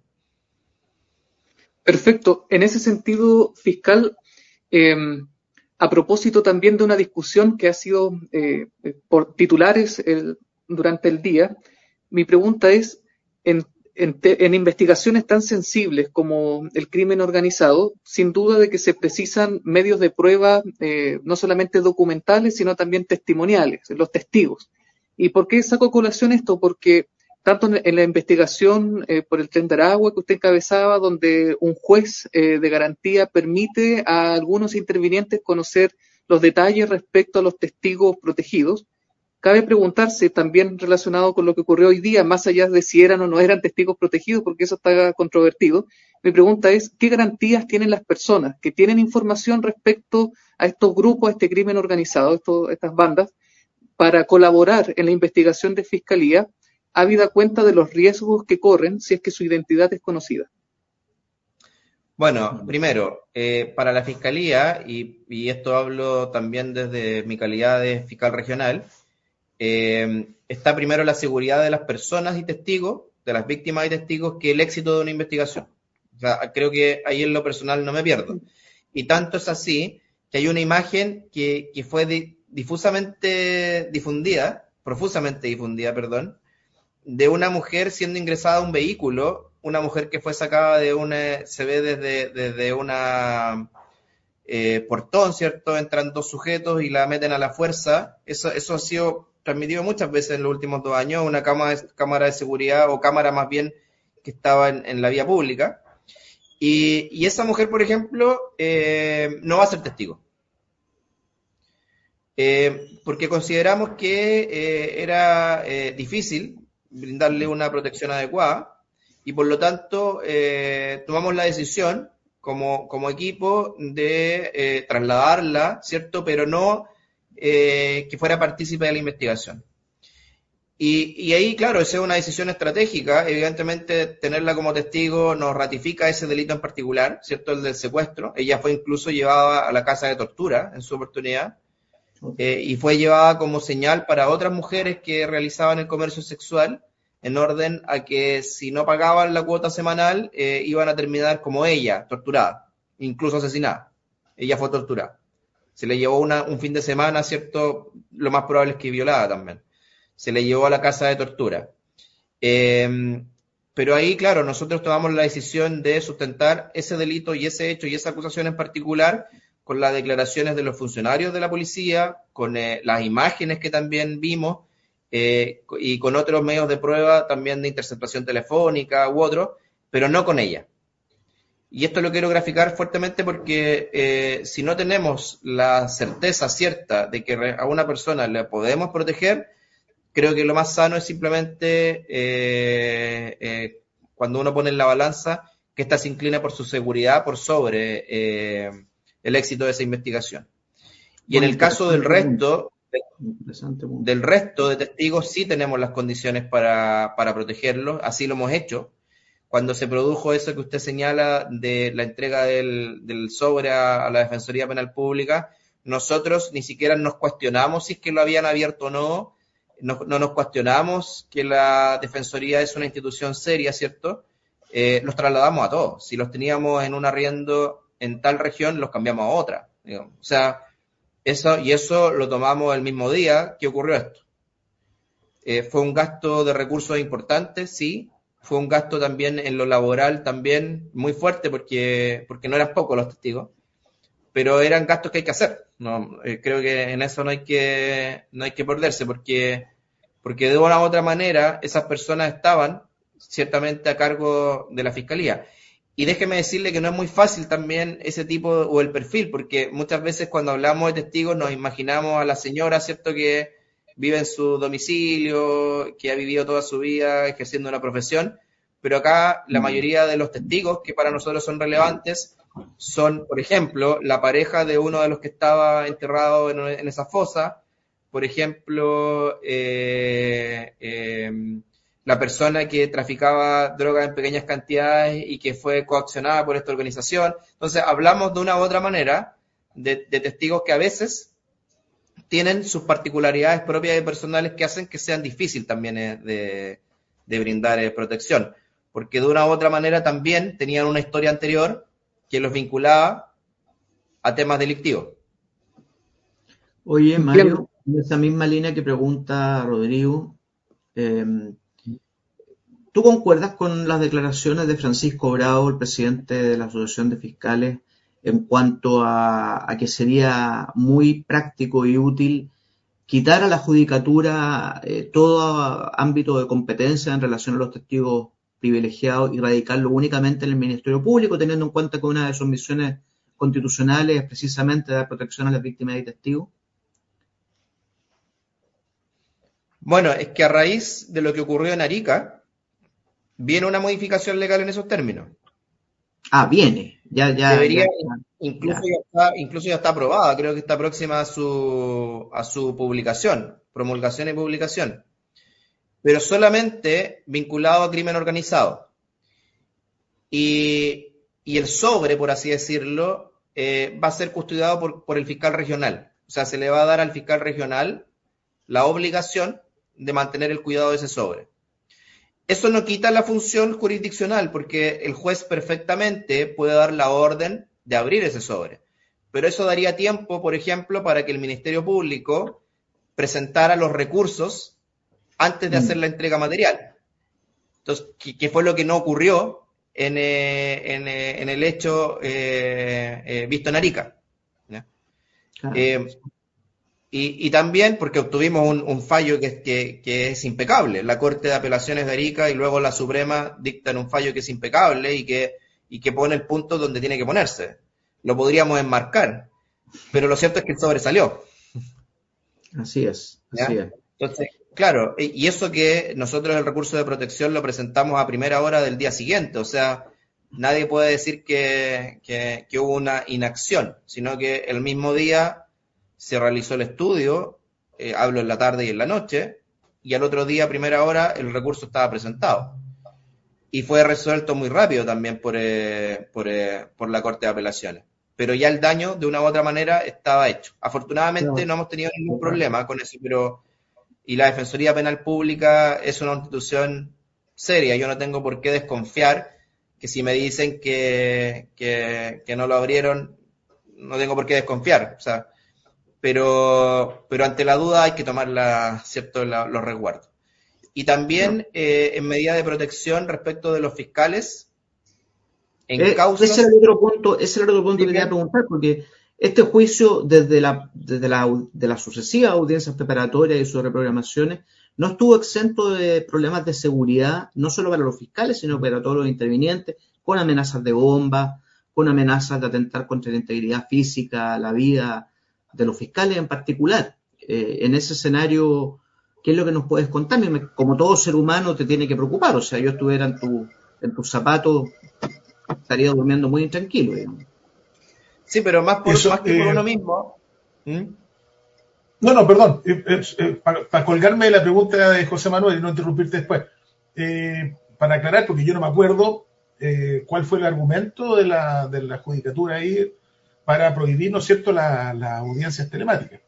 Perfecto. En ese sentido, fiscal, eh, a propósito también de una discusión que ha sido eh, por titulares el, durante el día, mi pregunta es, en, en, te, en investigaciones tan sensibles como el crimen organizado, sin duda de que se precisan medios de prueba eh, no solamente documentales, sino también testimoniales, los testigos. ¿Y por qué saco a colación esto? Porque tanto en la investigación eh, por el Tren de Aragua que usted encabezaba, donde un juez eh, de garantía permite a algunos intervinientes conocer los detalles respecto a los testigos protegidos, cabe preguntarse también relacionado con lo que ocurrió hoy día, más allá de si eran o no eran testigos protegidos, porque eso está controvertido. Mi pregunta es, ¿qué garantías tienen las personas que tienen información respecto a estos grupos, a este crimen organizado, estos, estas bandas, para colaborar en la investigación de Fiscalía, habida cuenta de los riesgos que corren si es que su identidad es conocida? Bueno, primero, eh, para la Fiscalía, y, y esto hablo también desde mi calidad de fiscal regional, eh, está primero la seguridad de las personas y testigos, de las víctimas y testigos, que el éxito de una investigación. O sea, creo que ahí en lo personal no me pierdo. Y tanto es así que hay una imagen que, que fue di, difusamente difundida, profusamente difundida, perdón, de una mujer siendo ingresada a un vehículo, una mujer que fue sacada de una, se ve desde, desde una eh, portón, ¿cierto? Entran dos sujetos y la meten a la fuerza. Eso, eso ha sido transmitido muchas veces en los últimos dos años, una cámara, cámara de seguridad, o cámara más bien, que estaba en, en la vía pública. Y, y esa mujer, por ejemplo, eh, no va a ser testigo. eh, porque consideramos que eh, era eh, difícil brindarle una protección adecuada y por lo tanto eh, tomamos la decisión como, como equipo de eh, trasladarla, ¿cierto? Pero no eh, que fuera partícipe de la investigación. Y, y ahí, claro, esa es una decisión estratégica. Evidentemente, tenerla como testigo nos ratifica ese delito en particular, ¿cierto? El del secuestro. Ella fue incluso llevada a la casa de tortura en su oportunidad. Eh, y fue llevada como señal para otras mujeres que realizaban el comercio sexual, en orden a que si no pagaban la cuota semanal, eh, iban a terminar como ella, torturada, incluso asesinada. Ella fue torturada. Se le llevó una, un fin de semana, ¿cierto? Lo más probable es que violada también. Se le llevó a la casa de tortura. Eh, pero ahí, claro, nosotros tomamos la decisión de sustentar ese delito y ese hecho y esa acusación en particular con las declaraciones de los funcionarios de la policía, con eh, las imágenes que también vimos eh, y con otros medios de prueba también de interceptación telefónica u otros, pero no con ella. Y esto lo quiero graficar fuertemente porque eh, si no tenemos la certeza cierta de que a una persona le podemos proteger, creo que lo más sano es simplemente, eh, eh, cuando uno pone en la balanza, que ésta se inclina por su seguridad por sobre eh, el éxito de esa investigación. Y en el caso del resto, del resto de testigos, sí tenemos las condiciones para, para protegerlos, así lo hemos hecho. Cuando se produjo eso que usted señala de la entrega del, del sobre a, a la Defensoría Penal Pública, nosotros ni siquiera nos cuestionamos si es que lo habían abierto o no. No, no nos cuestionamos que la Defensoría es una institución seria, ¿cierto? Eh, los trasladamos a todos. Si los teníamos en un arriendo en tal región, los cambiamos a otra. Digamos. O sea, eso, y eso lo tomamos el mismo día que ocurrió esto. Eh, fue un gasto de recursos importante, sí. Fue un gasto también en lo laboral también muy fuerte porque, porque no eran pocos los testigos. Pero eran gastos que hay que hacer. No, eh, creo que en eso no hay que no hay que perderse, porque, porque de una u otra manera esas personas estaban ciertamente a cargo de la Fiscalía. Y déjeme decirle que no es muy fácil también ese tipo, o el perfil, porque muchas veces cuando hablamos de testigos nos imaginamos a la señora, ¿cierto?, que vive en su domicilio, que ha vivido toda su vida ejerciendo una profesión, pero acá la mayoría de los testigos que para nosotros son relevantes son, por ejemplo, la pareja de uno de los que estaba enterrado en, en esa fosa, por ejemplo, eh, eh, la persona que traficaba droga en pequeñas cantidades y que fue coaccionada por esta organización. Entonces, hablamos de una u otra manera de, de testigos que a veces tienen sus particularidades propias y personales que hacen que sean difíciles también eh, de, de brindar eh, protección, porque de una u otra manera también tenían una historia anterior que los vinculaba a temas delictivos. Oye, Mario, en esa misma línea que pregunta Rodrigo, eh, ¿tú concuerdas con las declaraciones de Francisco Bravo, el presidente de la Asociación de Fiscales, en cuanto a, a que sería muy práctico y útil quitar a la judicatura eh, todo ámbito de competencia en relación a los testigos privilegiados y radicarlo únicamente en el Ministerio Público, teniendo en cuenta que una de sus misiones constitucionales es precisamente dar protección a las víctimas y testigos? Bueno, es que a raíz de lo que ocurrió en Arica, viene una modificación legal en esos términos. Ah, viene. Ya, ya. Debería, ya, incluso, ya. Ya está, incluso ya está aprobada, creo que está próxima a su, a su publicación, promulgación y publicación. Pero solamente vinculado a crimen organizado. Y, y el sobre, por así decirlo, eh, va a ser custodiado por, por el fiscal regional. O sea, se le va a dar al fiscal regional la obligación de mantener el cuidado de ese sobre. Eso no quita la función jurisdiccional, porque el juez perfectamente puede dar la orden de abrir ese sobre. Pero eso daría tiempo, por ejemplo, para que el Ministerio Público presentara los recursos antes de hacer la entrega material. Entonces, ¿qué fue lo que no ocurrió en, eh, en, eh, en el hecho eh, eh, visto en Arica? ¿Ya? Claro. Eh, y, y también porque obtuvimos un, un fallo que, que, que es impecable. La Corte de Apelaciones de Arica y luego la Suprema dictan un fallo que es impecable y que, y que pone el punto donde tiene que ponerse. Lo podríamos enmarcar, pero lo cierto es que el sobre salió. Así es, así ¿ya? es. Entonces, claro, y eso que nosotros el recurso de protección lo presentamos a primera hora del día siguiente, o sea, nadie puede decir que, que, que hubo una inacción, sino que el mismo día se realizó el estudio, eh, hablo en la tarde y en la noche, y al otro día, a primera hora, el recurso estaba presentado. Y fue resuelto muy rápido también por, eh, por, eh, por la Corte de Apelaciones. Pero ya el daño, de una u otra manera, estaba hecho. Afortunadamente no, no hemos tenido ningún problema con eso, pero... Y la Defensoría Penal Pública es una institución seria. Yo no tengo por qué desconfiar que si me dicen que, que, que no lo abrieron, no tengo por qué desconfiar. O sea, pero, pero ante la duda hay que tomar la, ¿cierto? La, los resguardos. Y también eh, en medida de protección respecto de los fiscales, en eh, causas... Ese era el otro punto, ese era el otro punto que quería preguntar, porque este juicio, desde la, desde la, de las sucesivas audiencias preparatorias y sus reprogramaciones, no estuvo exento de problemas de seguridad, no solo para los fiscales, sino para todos los intervinientes, con amenazas de bomba, con amenazas de atentar contra la integridad física, la vida de los fiscales en particular. Eh, en ese escenario, ¿qué es lo que nos puedes contar? Como todo ser humano te tiene que preocupar, o sea, yo estuviera en, tu, en tus zapatos, estaría durmiendo muy intranquilo, digamos. Sí, pero más, por, Eso, más que eh, por uno mismo. ¿Mm? No, no, perdón. Eh, eh, eh, para, para colgarme de la pregunta de José Manuel y no interrumpirte después. Eh, para aclarar, porque yo no me acuerdo eh, cuál fue el argumento de la, de la judicatura ahí para prohibir, ¿no es cierto?, las la audiencias telemáticas.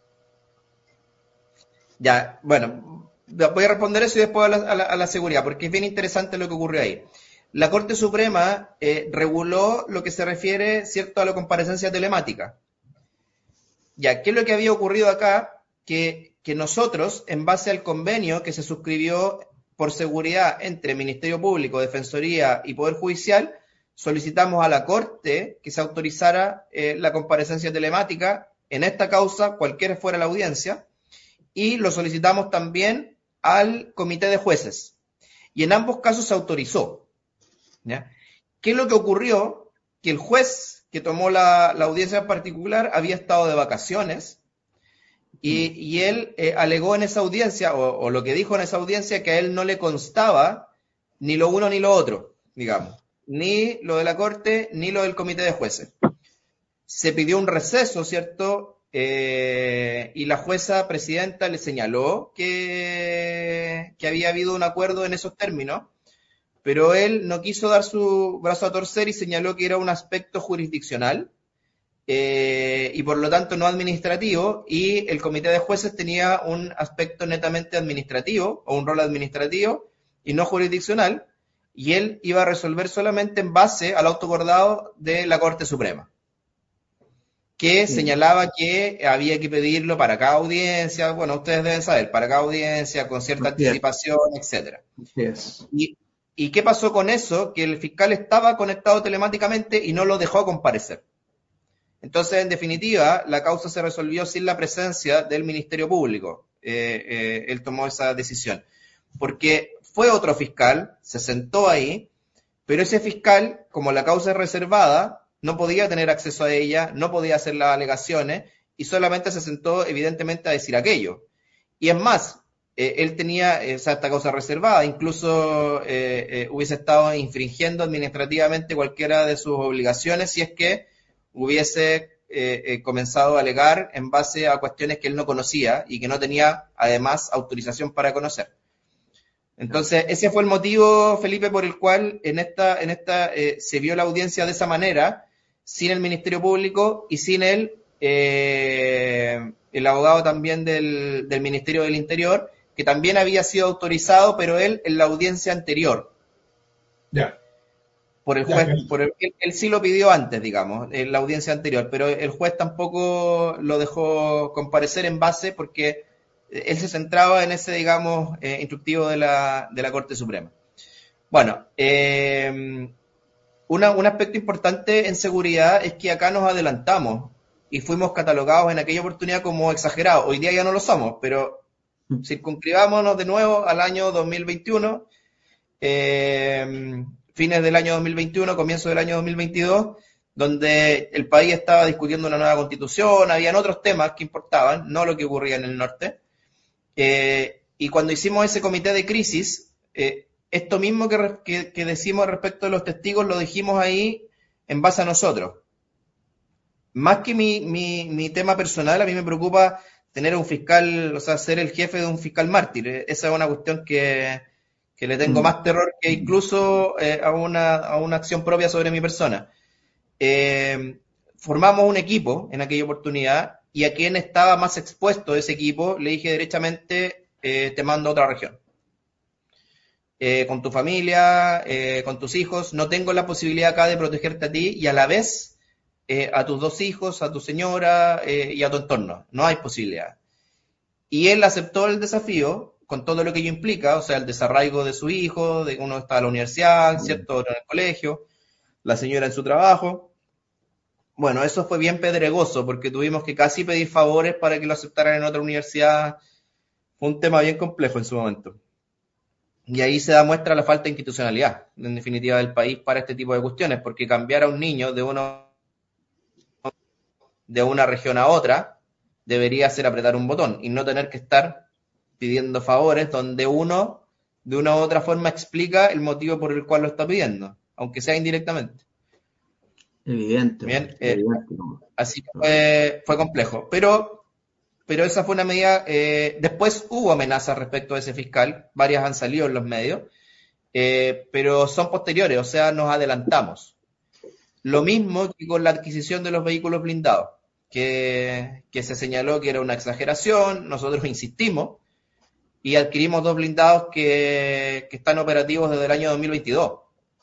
Ya, bueno, voy a responder eso y después a la, a la, a la seguridad, porque es bien interesante lo que ocurrió ahí. La Corte Suprema eh, reguló lo que se refiere, ¿cierto?, a la comparecencia telemática. Ya, ¿qué es lo que había ocurrido acá? Que, que nosotros, en base al convenio que se suscribió por seguridad entre Ministerio Público, Defensoría y Poder Judicial, solicitamos a la Corte que se autorizara eh, la comparecencia telemática en esta causa, cualquiera fuera la audiencia, y lo solicitamos también al Comité de Jueces. Y en ambos casos se autorizó. ¿Ya? ¿Qué es lo que ocurrió? Que el juez que tomó la, la audiencia en particular había estado de vacaciones y, y él eh, alegó en esa audiencia, o, o lo que dijo en esa audiencia, que a él no le constaba ni lo uno ni lo otro, digamos, ni lo de la Corte ni lo del Comité de Jueces. Se pidió un receso, ¿cierto? Eh, y la jueza presidenta le señaló que, que había habido un acuerdo en esos términos, pero él no quiso dar su brazo a torcer y señaló que era un aspecto jurisdiccional eh, y por lo tanto no administrativo, y el Comité de Jueces tenía un aspecto netamente administrativo o un rol administrativo y no jurisdiccional, y él iba a resolver solamente en base al auto acordado de la Corte Suprema, que sí señalaba que había que pedirlo para cada audiencia, bueno, ustedes deben saber, para cada audiencia, con cierta Así anticipación, etcétera. Así es. Y, ¿Y qué pasó con eso? Que el fiscal estaba conectado telemáticamente y no lo dejó comparecer. Entonces, en definitiva, la causa se resolvió sin la presencia del Ministerio Público. Eh, eh, él tomó esa decisión. Porque fue otro fiscal, se sentó ahí, pero ese fiscal, como la causa es reservada, no podía tener acceso a ella, no podía hacer las alegaciones y solamente se sentó evidentemente a decir aquello. Y es más, eh, él tenía eh, o sea, esta causa reservada, incluso eh, eh, hubiese estado infringiendo administrativamente cualquiera de sus obligaciones si es que hubiese eh, eh, comenzado a alegar en base a cuestiones que él no conocía y que no tenía además autorización para conocer. Entonces, ese fue el motivo, Felipe, por el cual en esta, en esta eh, se vio la audiencia de esa manera, sin el Ministerio Público y sin el, eh, el abogado también del, del Ministerio del Interior, que también había sido autorizado, pero él en la audiencia anterior. Ya. Por el juez, ya, por el, él, él sí lo pidió antes, digamos, en la audiencia anterior, pero el juez tampoco lo dejó comparecer en base porque él se centraba en ese, digamos, eh, instructivo de la, de la Corte Suprema. Bueno, eh, una, un aspecto importante en seguridad es que acá nos adelantamos y fuimos catalogados en aquella oportunidad como exagerados. Hoy día ya no lo somos, pero circunscribámonos de nuevo al año dos mil veintiuno, eh, fines del año dos mil veintiuno, comienzo del año dos mil veintidós, donde el país estaba discutiendo una nueva constitución, habían otros temas que importaban, no lo que ocurría en el norte. Eh, y cuando hicimos ese comité de crisis, eh, esto mismo que, que, que decimos respecto de los testigos lo dijimos ahí en base a nosotros. Más que mi, mi, mi tema personal, a mí me preocupa tener un fiscal, o sea, ser el jefe de un fiscal mártir. Esa es una cuestión que, que le tengo más terror que incluso eh, a, una, a una acción propia sobre mi persona. Eh, formamos un equipo en aquella oportunidad y a quien estaba más expuesto ese equipo le dije derechamente, eh, te mando a otra región. Eh, con tu familia, eh, con tus hijos, no tengo la posibilidad acá de protegerte a ti y a la vez eh, a tus dos hijos, a tu señora eh, y a tu entorno. No hay posibilidad. Y él aceptó el desafío con todo lo que ello implica, o sea, el desarraigo de su hijo, de uno está en la universidad, ¿cierto? Otro en el colegio, la señora en su trabajo. Bueno, eso fue bien pedregoso porque tuvimos que casi pedir favores para que lo aceptaran en otra universidad. Fue un tema bien complejo en su momento. Y ahí se da muestra la falta de institucionalidad, en definitiva, del país para este tipo de cuestiones, porque cambiar a un niño de, uno, de una región a otra debería ser apretar un botón y no tener que estar pidiendo favores donde uno, de una u otra forma, explica el motivo por el cual lo está pidiendo, aunque sea indirectamente. Evidente. Bien, eh, evidente ¿no? Así que fue, fue complejo, pero, pero esa fue una medida, eh, después hubo amenazas respecto a ese fiscal, varias han salido en los medios, eh, pero son posteriores, o sea, nos adelantamos. Lo mismo que con la adquisición de los vehículos blindados, que, que se señaló que era una exageración, nosotros insistimos, y adquirimos dos blindados que, que están operativos desde el año dos mil veintidós.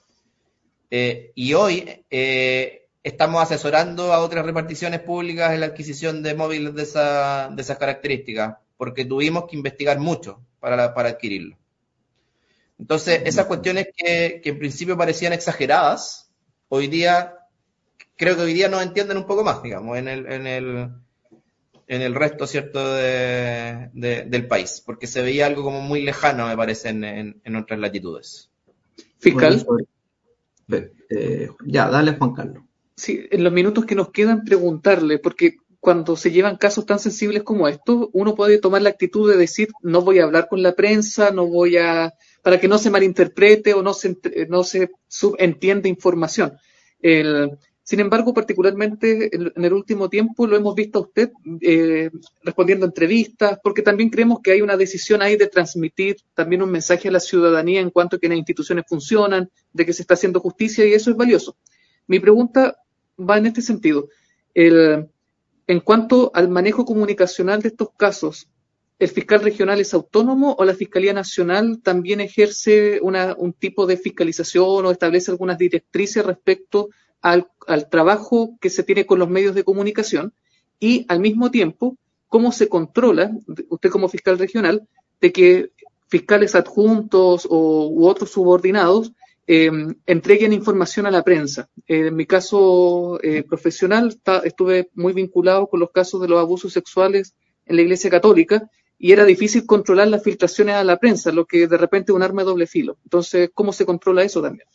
Eh, y hoy eh, estamos asesorando a otras reparticiones públicas en la adquisición de móviles de, esa, de esas características, porque tuvimos que investigar mucho para, la, para adquirirlo. Entonces, esas cuestiones que, que en principio parecían exageradas, hoy día, creo que hoy día nos entienden un poco más, digamos, en el, en el, en el resto, ¿cierto?, de, de, del país, porque se veía algo como muy lejano, me parece, en, en, en otras latitudes. Fiscal. Bueno, Eh, ya, dale, Juan Carlos. Sí, en los minutos que nos quedan preguntarle, porque cuando se llevan casos tan sensibles como estos, uno puede tomar la actitud de decir, no voy a hablar con la prensa, no voy a, para que no se malinterprete o no se, no se subentienda información. El, sin embargo, particularmente en, en el último tiempo lo hemos visto a usted eh, respondiendo a entrevistas, porque también creemos que hay una decisión ahí de transmitir también un mensaje a la ciudadanía en cuanto a que las instituciones funcionan, de que se está haciendo justicia y eso es valioso. Mi pregunta va en este sentido. El, en cuanto al manejo comunicacional de estos casos, ¿el fiscal regional es autónomo o la Fiscalía Nacional también ejerce una, un tipo de fiscalización o establece algunas directrices respecto al, al trabajo que se tiene con los medios de comunicación? Y al mismo tiempo, ¿cómo se controla, usted como fiscal regional, de que fiscales adjuntos o, u otros subordinados eh, entreguen información a la prensa? Eh, en mi caso eh, profesional está, estuve muy vinculado con los casos de los abusos sexuales en la Iglesia Católica y era difícil controlar las filtraciones a la prensa, lo que de repente es un arma de doble filo. Entonces, ¿cómo se controla eso también?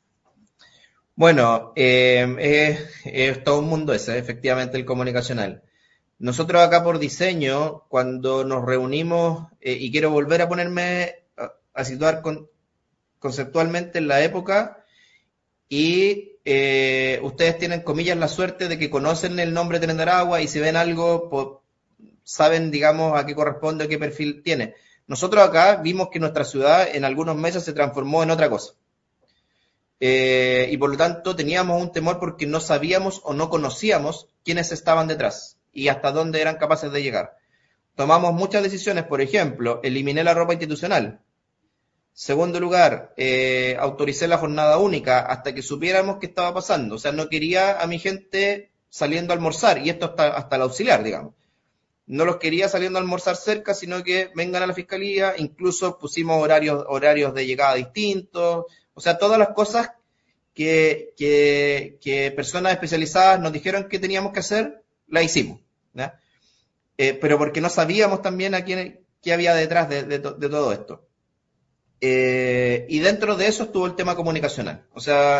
Bueno, eh, eh, es todo un mundo ese, efectivamente, el comunicacional. Nosotros acá por diseño, cuando nos reunimos, eh, y quiero volver a ponerme a, a situar con, conceptualmente en la época, y eh, ustedes tienen, comillas, la suerte de que conocen el nombre de Tren de Aragua y si ven algo, pues, saben, digamos, a qué corresponde, a qué perfil tiene. Nosotros acá vimos que nuestra ciudad en algunos meses se transformó en otra cosa. Eh, y por lo tanto teníamos un temor porque no sabíamos o no conocíamos quiénes estaban detrás y hasta dónde eran capaces de llegar. Tomamos muchas decisiones, por ejemplo, eliminé la ropa institucional. Segundo lugar, eh, autoricé la jornada única hasta que supiéramos qué estaba pasando. O sea, no quería a mi gente saliendo a almorzar, y esto hasta, hasta el auxiliar, digamos. No los quería saliendo a almorzar cerca, sino que vengan a la fiscalía. Incluso pusimos horarios, horarios de llegada distintos. O sea, todas las cosas que, que, que personas especializadas nos dijeron que teníamos que hacer, las hicimos, ¿ya? Eh, pero porque no sabíamos también a quién, qué había detrás de, de, de todo esto. Eh, y dentro de eso estuvo el tema comunicacional. O sea,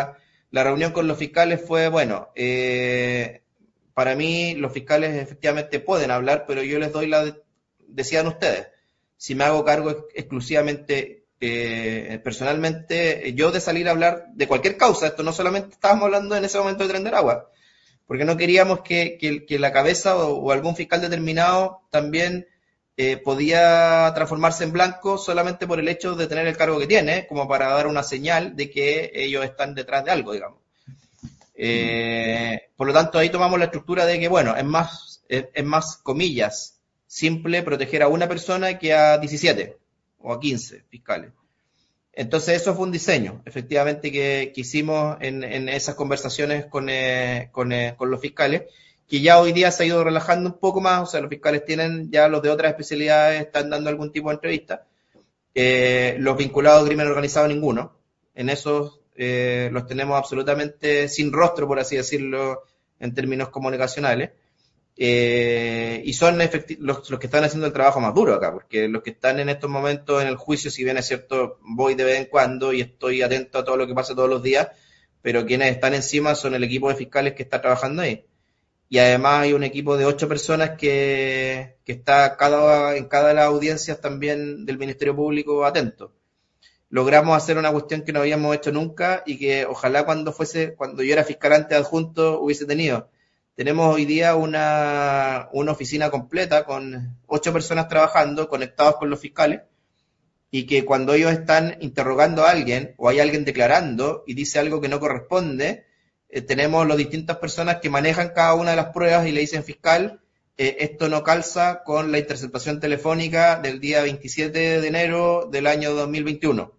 la reunión con los fiscales fue, bueno, eh, para mí los fiscales efectivamente pueden hablar, pero yo les doy la, decían ustedes, si me hago cargo ex- exclusivamente, eh, personalmente, yo de salir a hablar de cualquier causa, esto no solamente estábamos hablando en ese momento de Tren de Aragua, porque no queríamos que, que, que la cabeza o, o algún fiscal determinado también eh, podía transformarse en blanco solamente por el hecho de tener el cargo que tiene, como para dar una señal de que ellos están detrás de algo, digamos. Eh, por lo tanto, ahí tomamos la estructura de que, bueno, es más, es, es más, comillas, simple proteger a una persona que a diecisiete o a quince fiscales. Entonces, eso fue un diseño, efectivamente, que, que hicimos en, en esas conversaciones con, eh, con, eh, con los fiscales, que ya hoy día se ha ido relajando un poco más, o sea, los fiscales tienen, ya los de otras especialidades están dando algún tipo de entrevista, eh, los vinculados a crimen organizado ninguno, en esos eh, los tenemos absolutamente sin rostro, por así decirlo, en términos comunicacionales. Eh, y son efecti- los, los que están haciendo el trabajo más duro acá, porque los que están en estos momentos en el juicio, si bien es cierto, voy de vez en cuando y estoy atento a todo lo que pasa todos los días, pero quienes están encima son el equipo de fiscales que está trabajando ahí. Y además hay un equipo de ocho personas que, que está cada, en cada de las audiencias también del Ministerio Público atento. Logramos hacer una cuestión que no habíamos hecho nunca y que ojalá cuando fuese, cuando yo era fiscal ante adjunto hubiese tenido. Tenemos hoy día una, una oficina completa con ocho personas trabajando, conectados con los fiscales, y que cuando ellos están interrogando a alguien o hay alguien declarando y dice algo que no corresponde, eh, tenemos las distintas personas que manejan cada una de las pruebas y le dicen, fiscal, eh, esto no calza con la interceptación telefónica del día veintisiete de enero del año dos mil veintiuno.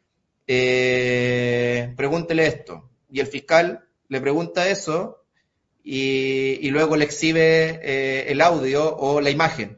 Eh, pregúntele esto. Y el fiscal le pregunta eso y, y luego le exhibe eh, el audio o la imagen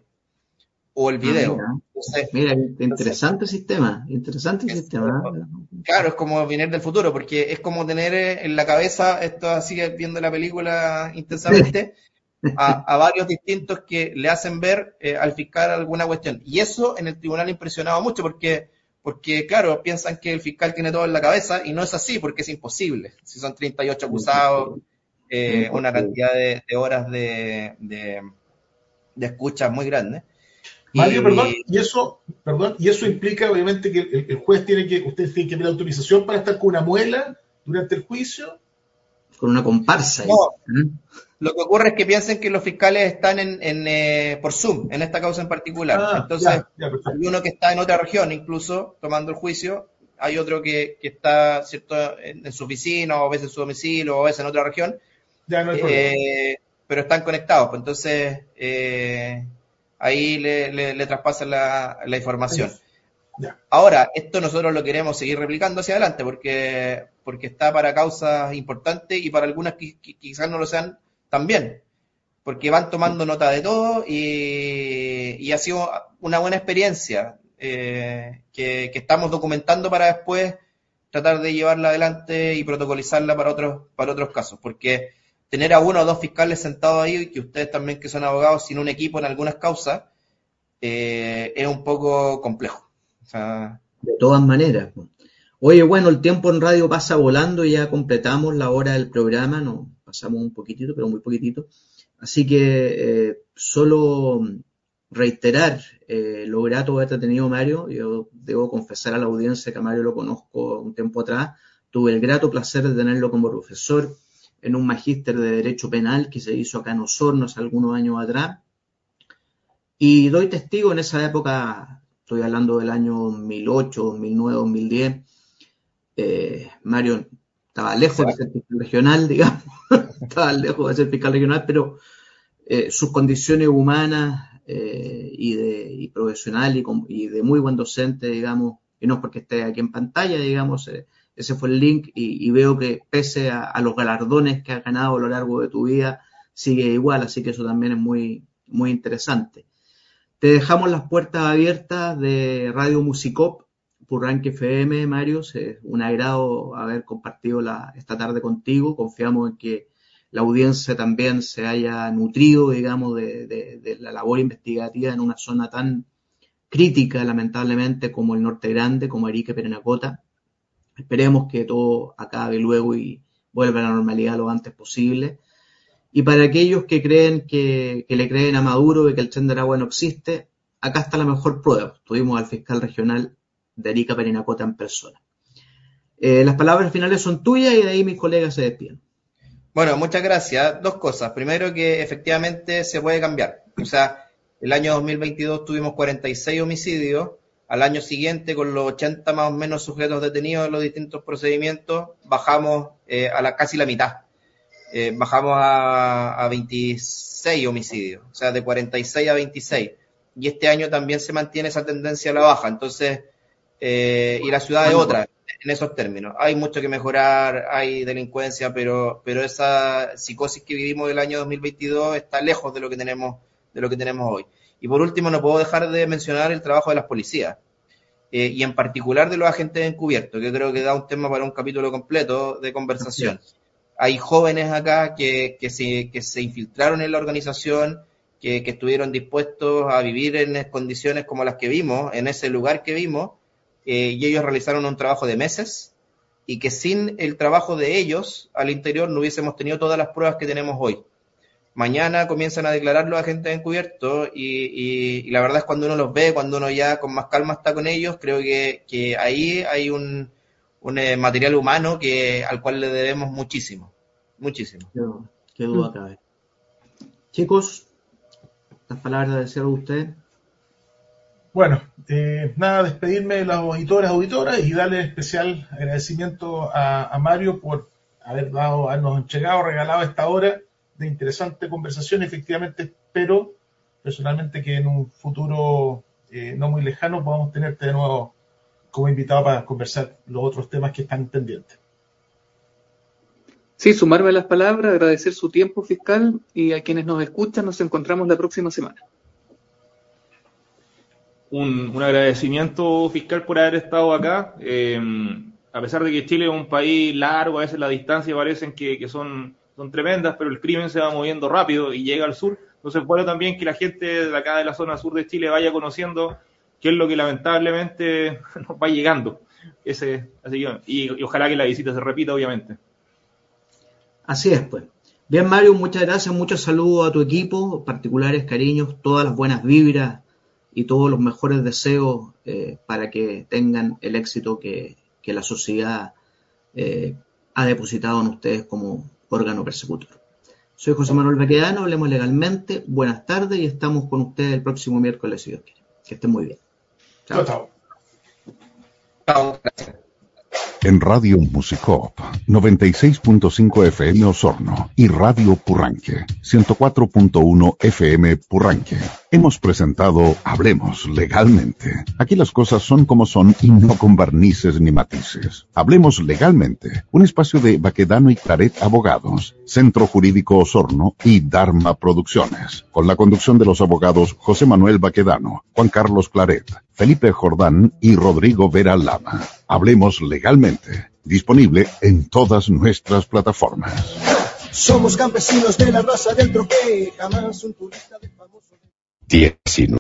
o el Ah, video. mira, Entonces, mira, entonces, interesante sistema, interesante es- sistema. claro, es como venir del futuro, porque es como tener eh, en la cabeza, esto así viendo la película intensamente, a, a varios distintos que le hacen ver eh, al fiscal alguna cuestión. Y eso en el tribunal ha impresionado mucho, porque, porque, claro, piensan que el fiscal tiene todo en la cabeza, y no es así, porque es imposible. Si son treinta y ocho acusados, eh, una cantidad de, de horas de, de, de escuchas muy grande. Mario, perdón, Y y eso, perdón, y eso implica obviamente que el, el juez tiene que, usted tiene que pedir autorización para estar con una muela durante el juicio. Con una comparsa ahí. no, ¿Mm? lo que ocurre es que piensen que los fiscales están en, en, eh, por Zoom, en esta causa en particular. Ah, Entonces, ya, ya, perfecto. hay uno que está en otra región, incluso tomando el juicio, hay otro que, que está, ¿cierto?, en, en su oficina, o a veces en su domicilio, o a veces en otra región, Ya no hay problema. eh, pero están conectados. Pues entonces, eh, ahí le, le, le traspasan la, la información. Ya. Ahora, esto nosotros lo queremos seguir replicando hacia adelante porque, porque está para causas importantes y para algunas que, que quizás no lo sean también, porque van tomando nota de todo y, y ha sido una buena experiencia eh, que, que estamos documentando para después tratar de llevarla adelante y protocolizarla para otros, para otros casos, porque tener a uno o dos fiscales sentados ahí, y que ustedes también que son abogados, sin un equipo en algunas causas, eh, es un poco complejo. O sea, De todas maneras. Oye, bueno, el tiempo en radio pasa volando, ya completamos la hora del programa, nos pasamos un poquitito, pero muy poquitito. Así que eh, solo reiterar eh, lo grato de haberte tenido, Mario. Yo debo confesar a la audiencia que a Mario lo conozco un tiempo atrás. Tuve el grato placer de tenerlo como profesor en un magíster de Derecho Penal que se hizo acá en Osorno hace algunos años atrás. Y doy testigo en esa época, estoy hablando del año dos mil ocho, dos mil nueve, dos mil diez, eh, Mario estaba lejos de ser fiscal regional, digamos, estaba lejos de ser fiscal regional, pero eh, sus condiciones humanas eh, y, de, y profesional y, y de muy buen docente, digamos, y no es porque esté aquí en pantalla, digamos, eh, ese fue el link y, y veo que pese a, a los galardones que has ganado a lo largo de tu vida, sigue igual, así que eso también es muy, muy interesante. Te dejamos las puertas abiertas de Radio Musicop, Purranque F M, Mario. Es un agrado haber compartido la, esta tarde contigo. Confiamos en que la audiencia también se haya nutrido, digamos, de, de, de la labor investigativa en una zona tan crítica, lamentablemente, como el Norte Grande, como Arica y Parinacota. Esperemos que todo acabe luego y vuelva a la normalidad lo antes posible. Y para aquellos que creen que, que le creen a Maduro y que el tren de Aragua no existe, acá está la mejor prueba. Tuvimos al fiscal regional de Arica Parinacota en persona. Eh, las palabras finales son tuyas y de ahí mis colegas se despiden. Bueno, muchas gracias. Dos cosas. Primero, que efectivamente se puede cambiar. O sea, el año dos mil veintidós tuvimos cuarenta y seis homicidios. Al año siguiente, con los ochenta más o menos sujetos detenidos en los distintos procedimientos, bajamos eh, a la casi la mitad. Eh, bajamos a, a veintiséis homicidios, o sea, de cuarenta y seis a veintiséis. Y este año también se mantiene esa tendencia a la baja. Entonces, eh, y la ciudad es otra, en esos términos. Hay mucho que mejorar, hay delincuencia, pero, pero esa psicosis que vivimos el año dos mil veintidós está lejos de lo que tenemos, de lo que tenemos hoy. Y por último, no puedo dejar de mencionar el trabajo de las policías, eh, y en particular de los agentes encubiertos, que creo que da un tema para un capítulo completo de conversación. Hay jóvenes acá que, que, se, que se infiltraron en la organización, que, que estuvieron dispuestos a vivir en condiciones como las que vimos, en ese lugar que vimos, eh, y ellos realizaron un trabajo de meses, y que sin el trabajo de ellos al interior no hubiésemos tenido todas las pruebas que tenemos hoy. Mañana comienzan a declarar los agentes encubiertos, y, y, y la verdad es cuando uno los ve, cuando uno ya con más calma está con ellos, creo que, que ahí hay un... un eh, material humano que al cual le debemos muchísimo, muchísimo. Qué, qué duda cabe. Chicos, las palabras de cierre de usted. Bueno, eh, nada, despedirme de los auditores, auditoras y darle especial agradecimiento a, a Mario por haber dado, habernos entregado, regalado esta hora de interesante conversación. Efectivamente, espero personalmente que en un futuro eh, no muy lejano podamos tenerte de nuevo como invitado para conversar los otros temas que están pendientes. Sí, sumarme a las palabras, agradecer su tiempo, fiscal, y a quienes nos escuchan, nos encontramos la próxima semana. Un, un agradecimiento, fiscal, por haber estado acá. Eh, a pesar de que Chile es un país largo, a veces las distancias parecen que, que son, son tremendas, pero el crimen se va moviendo rápido y llega al sur. Entonces, bueno, también que la gente de acá de la zona sur de Chile vaya conociendo que es lo que lamentablemente nos va llegando. Ese, así que, y, y ojalá que la visita se repita, obviamente. Así es, pues. Bien, Mario, muchas gracias, muchos saludos a tu equipo, particulares cariños, todas las buenas vibras y todos los mejores deseos eh, para que tengan el éxito que, que la sociedad eh, ha depositado en ustedes como órgano persecutor. Soy José Manuel Baquedano, hablemos legalmente. Buenas tardes y estamos con ustedes el próximo miércoles, si Dios quiere. Que estén muy bien. Chao, chao. Chao, gracias. En Radio Musicop, noventa y seis punto cinco F M Osorno y Radio Purranque, ciento cuatro punto uno F M Purranque, hemos presentado Hablemos Legalmente. Aquí las cosas son como son y no con barnices ni matices. Hablemos Legalmente, un espacio de Baquedano y Claret Abogados, Centro Jurídico Osorno y Dharma Producciones, con la conducción de los abogados José Manuel Baquedano, Juan Carlos Claret, Felipe Jordán y Rodrigo Vera Lama. Hablemos Legalmente, disponible en todas nuestras plataformas. Somos campesinos de la raza del troqué, jamás un turista de famoso. diecinueve